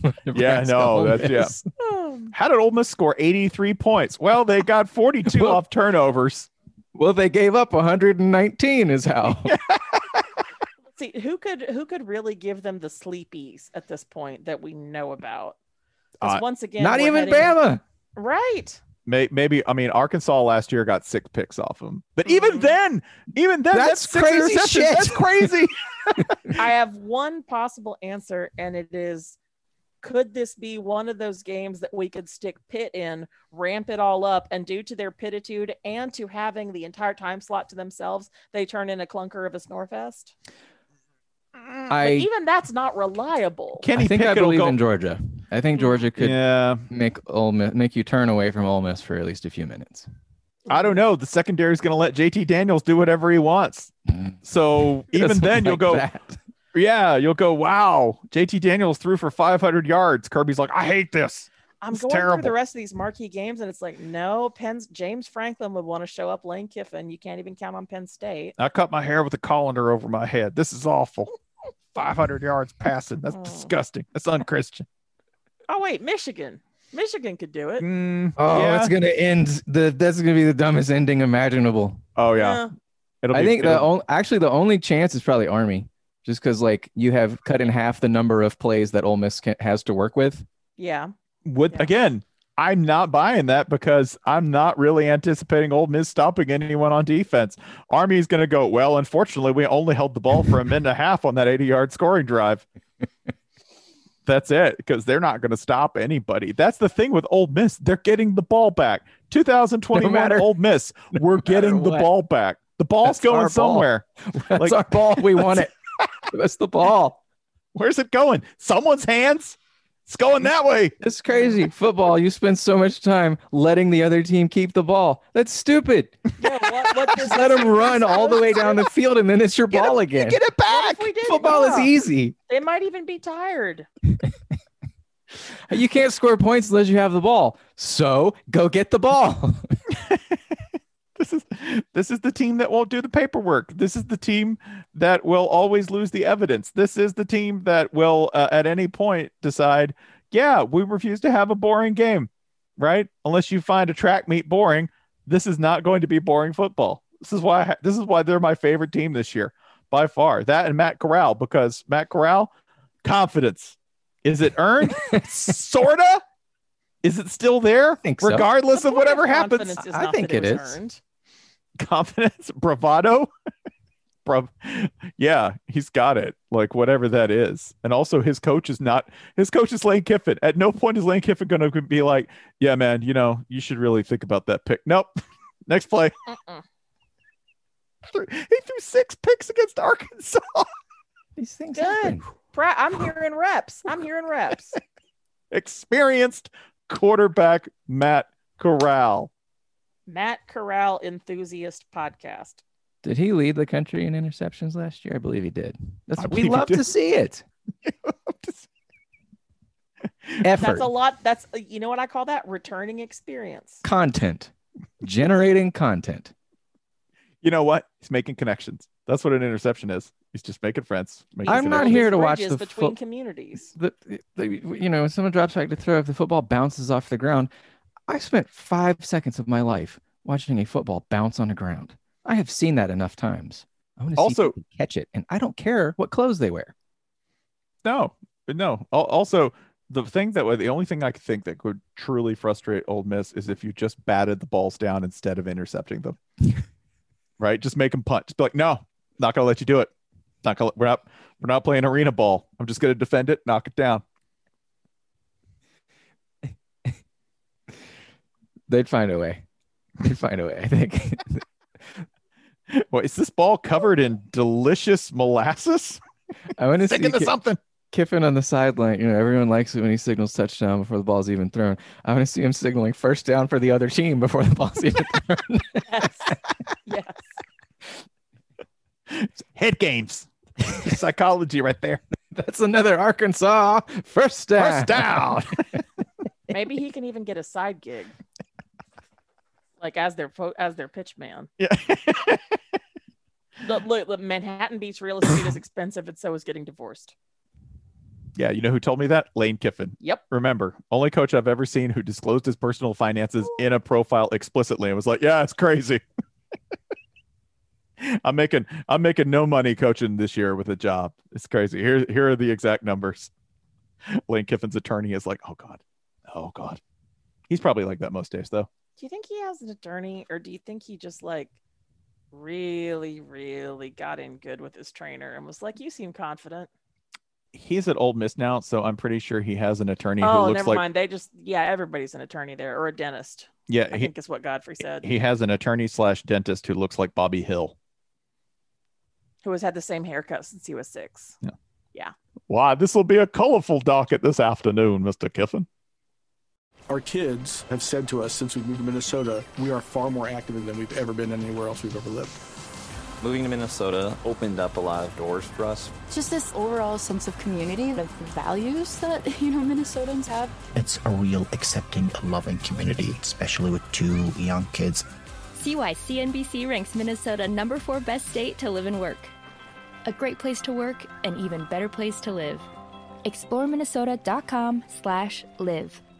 How did Ole Miss score 83 points? Well, they got 42 off turnovers. Well, they gave up 119 is how. See, who could really give them the sleepies at this point that we know about? Once again, not even Bama. Right. Maybe, I mean, Arkansas last year got 6 picks off them, but even then, that's crazy shit. That's crazy. I have one possible answer, and it is, could this be one of those games that we could stick Pitt in, ramp it all up, and due to their pittitude and to having the entire time slot to themselves, they turn in a clunker of a Snorefest? But even that's not reliable. I believe in Georgia. I think Georgia could make you turn away from Ole Miss for at least a few minutes. I don't know. The secondary is going to let JT Daniels do whatever he wants. So even then you'll go, you'll go, wow, JT Daniels threw for 500 yards. Kirby's like, I hate this. I'm going through the rest of these marquee games, and it's like, no, James Franklin would want to show up. Lane Kiffin, you can't even count on Penn State. I cut my hair with a colander over my head. This is awful. 500 yards passing. That's disgusting. That's unchristian. Oh, wait, Michigan could do it. It's going to end. That's going to be the dumbest ending imaginable. Oh, yeah. I think the only chance is probably Army, just because you have cut in half the number of plays that Ole Miss has to work with. Yeah. Again, I'm not buying that because I'm not really anticipating Ole Miss stopping anyone on defense. Army is going to go, well, unfortunately, we only held the ball for a minute and a half on that 80-yard scoring drive. That's it, because they're not going to stop anybody. That's the thing with Ole Miss. They're getting the ball back. 2021 No matter- Ole Miss. We're getting the what. ball back. The ball's That's going our ball. somewhere. That's Like- our ball. We want it. That's the ball. Where's it going? Someone's hands? It's going that way. It's crazy. Football, you spend so much time letting the other team keep the ball. That's stupid. Yeah, what Just let them run all the way down the field and then it's your ball again. Get it back. If we did, Football is yeah. easy. They might even be tired. You can't score points unless you have the ball. So go get the ball. This is the team that won't do the paperwork. This is the team that will always lose the evidence. This is the team that will at any point decide, yeah, we refuse to have a boring game, right? Unless you find a track meet boring, this is not going to be boring football. This is why they're my favorite team this year by far. That and Matt Corral, because Matt Corral, confidence. Is it earned? Sorta. Is it still there? think so. Regardless of whatever happens. Confidence is I not think that it was is. earned. Confidence, bravado. Yeah, he's got it. Like whatever that is. And also his coach is Lane Kiffin. At no point is Lane Kiffin going to be like, yeah, man, you should really think about that pick. Nope. Next play. He threw 6 picks against Arkansas. These things Good. happen. I'm hearing reps. Experienced quarterback Matt Corral. Matt Corral Enthusiast Podcast. Did he lead the country in interceptions last year? I believe he did. I We believe he love did. to see it. Effort, That's a lot. That's you know what I call that? Returning experience. content, generating content. You know what? He's making connections. That's what an interception is. He's just making friends. making I'm not connections. here to watch Bridges the between foot- communities. When someone drops back to throw, if the football bounces off the ground, I spent 5 seconds of my life watching a football bounce on the ground. I have seen that enough times. I want to see Also- people catch it, and I don't care what clothes they wear. No. Also, the only thing I could think that could truly frustrate Ole Miss is if you just batted the balls down instead of intercepting them. Right? Just make them punt. Just be like, no, not gonna let you do it. We're not playing arena ball. I'm just gonna defend it, knock it down. They'd find a way. I think. What is this ball covered in delicious molasses? I want to see Sticking to something. Kiffin on the sideline. Everyone likes it when he signals touchdown before the ball's even thrown. I want to see him signaling first down for the other team before the ball's even thrown. Yes. Head games. Psychology right there. That's another Arkansas first down. First down. Maybe he can even get a side gig, like as their pitch man. Yeah. Look, Manhattan Beach real estate is expensive, and so is getting divorced. Yeah, you know who told me that? Lane Kiffin. Yep. Remember, only coach I've ever seen who disclosed his personal finances in a profile explicitly and was like, yeah, it's crazy. I'm making no money coaching this year with a job. It's crazy. Here are the exact numbers. Lane Kiffin's attorney is like, oh God. He's probably like that most days though. Do you think he has an attorney, or do you think he just like really, really got in good with his trainer and was like, "You seem confident"? He's at Ole Miss now, so I'm pretty sure he has an attorney who Oh, looks never like mind. Everybody's an attorney there, or a dentist. yeah, I think is what Godfrey said. he has an attorney / dentist who looks like Bobby Hill. Who has had the same haircut since he was 6. Yeah. Yeah. Why, this will be a colorful docket this afternoon, Mr. Kiffin. Our kids have said to us since we moved to Minnesota, we are far more active than we've ever been anywhere else we've ever lived. Moving to Minnesota opened up a lot of doors for us. Just this overall sense of community, of values that, Minnesotans have. It's a real accepting, loving community, especially with 2 young kids. See why CNBC ranks Minnesota number 4 best state to live and work. A great place to work, an even better place to live. ExploreMinnesota.com/live.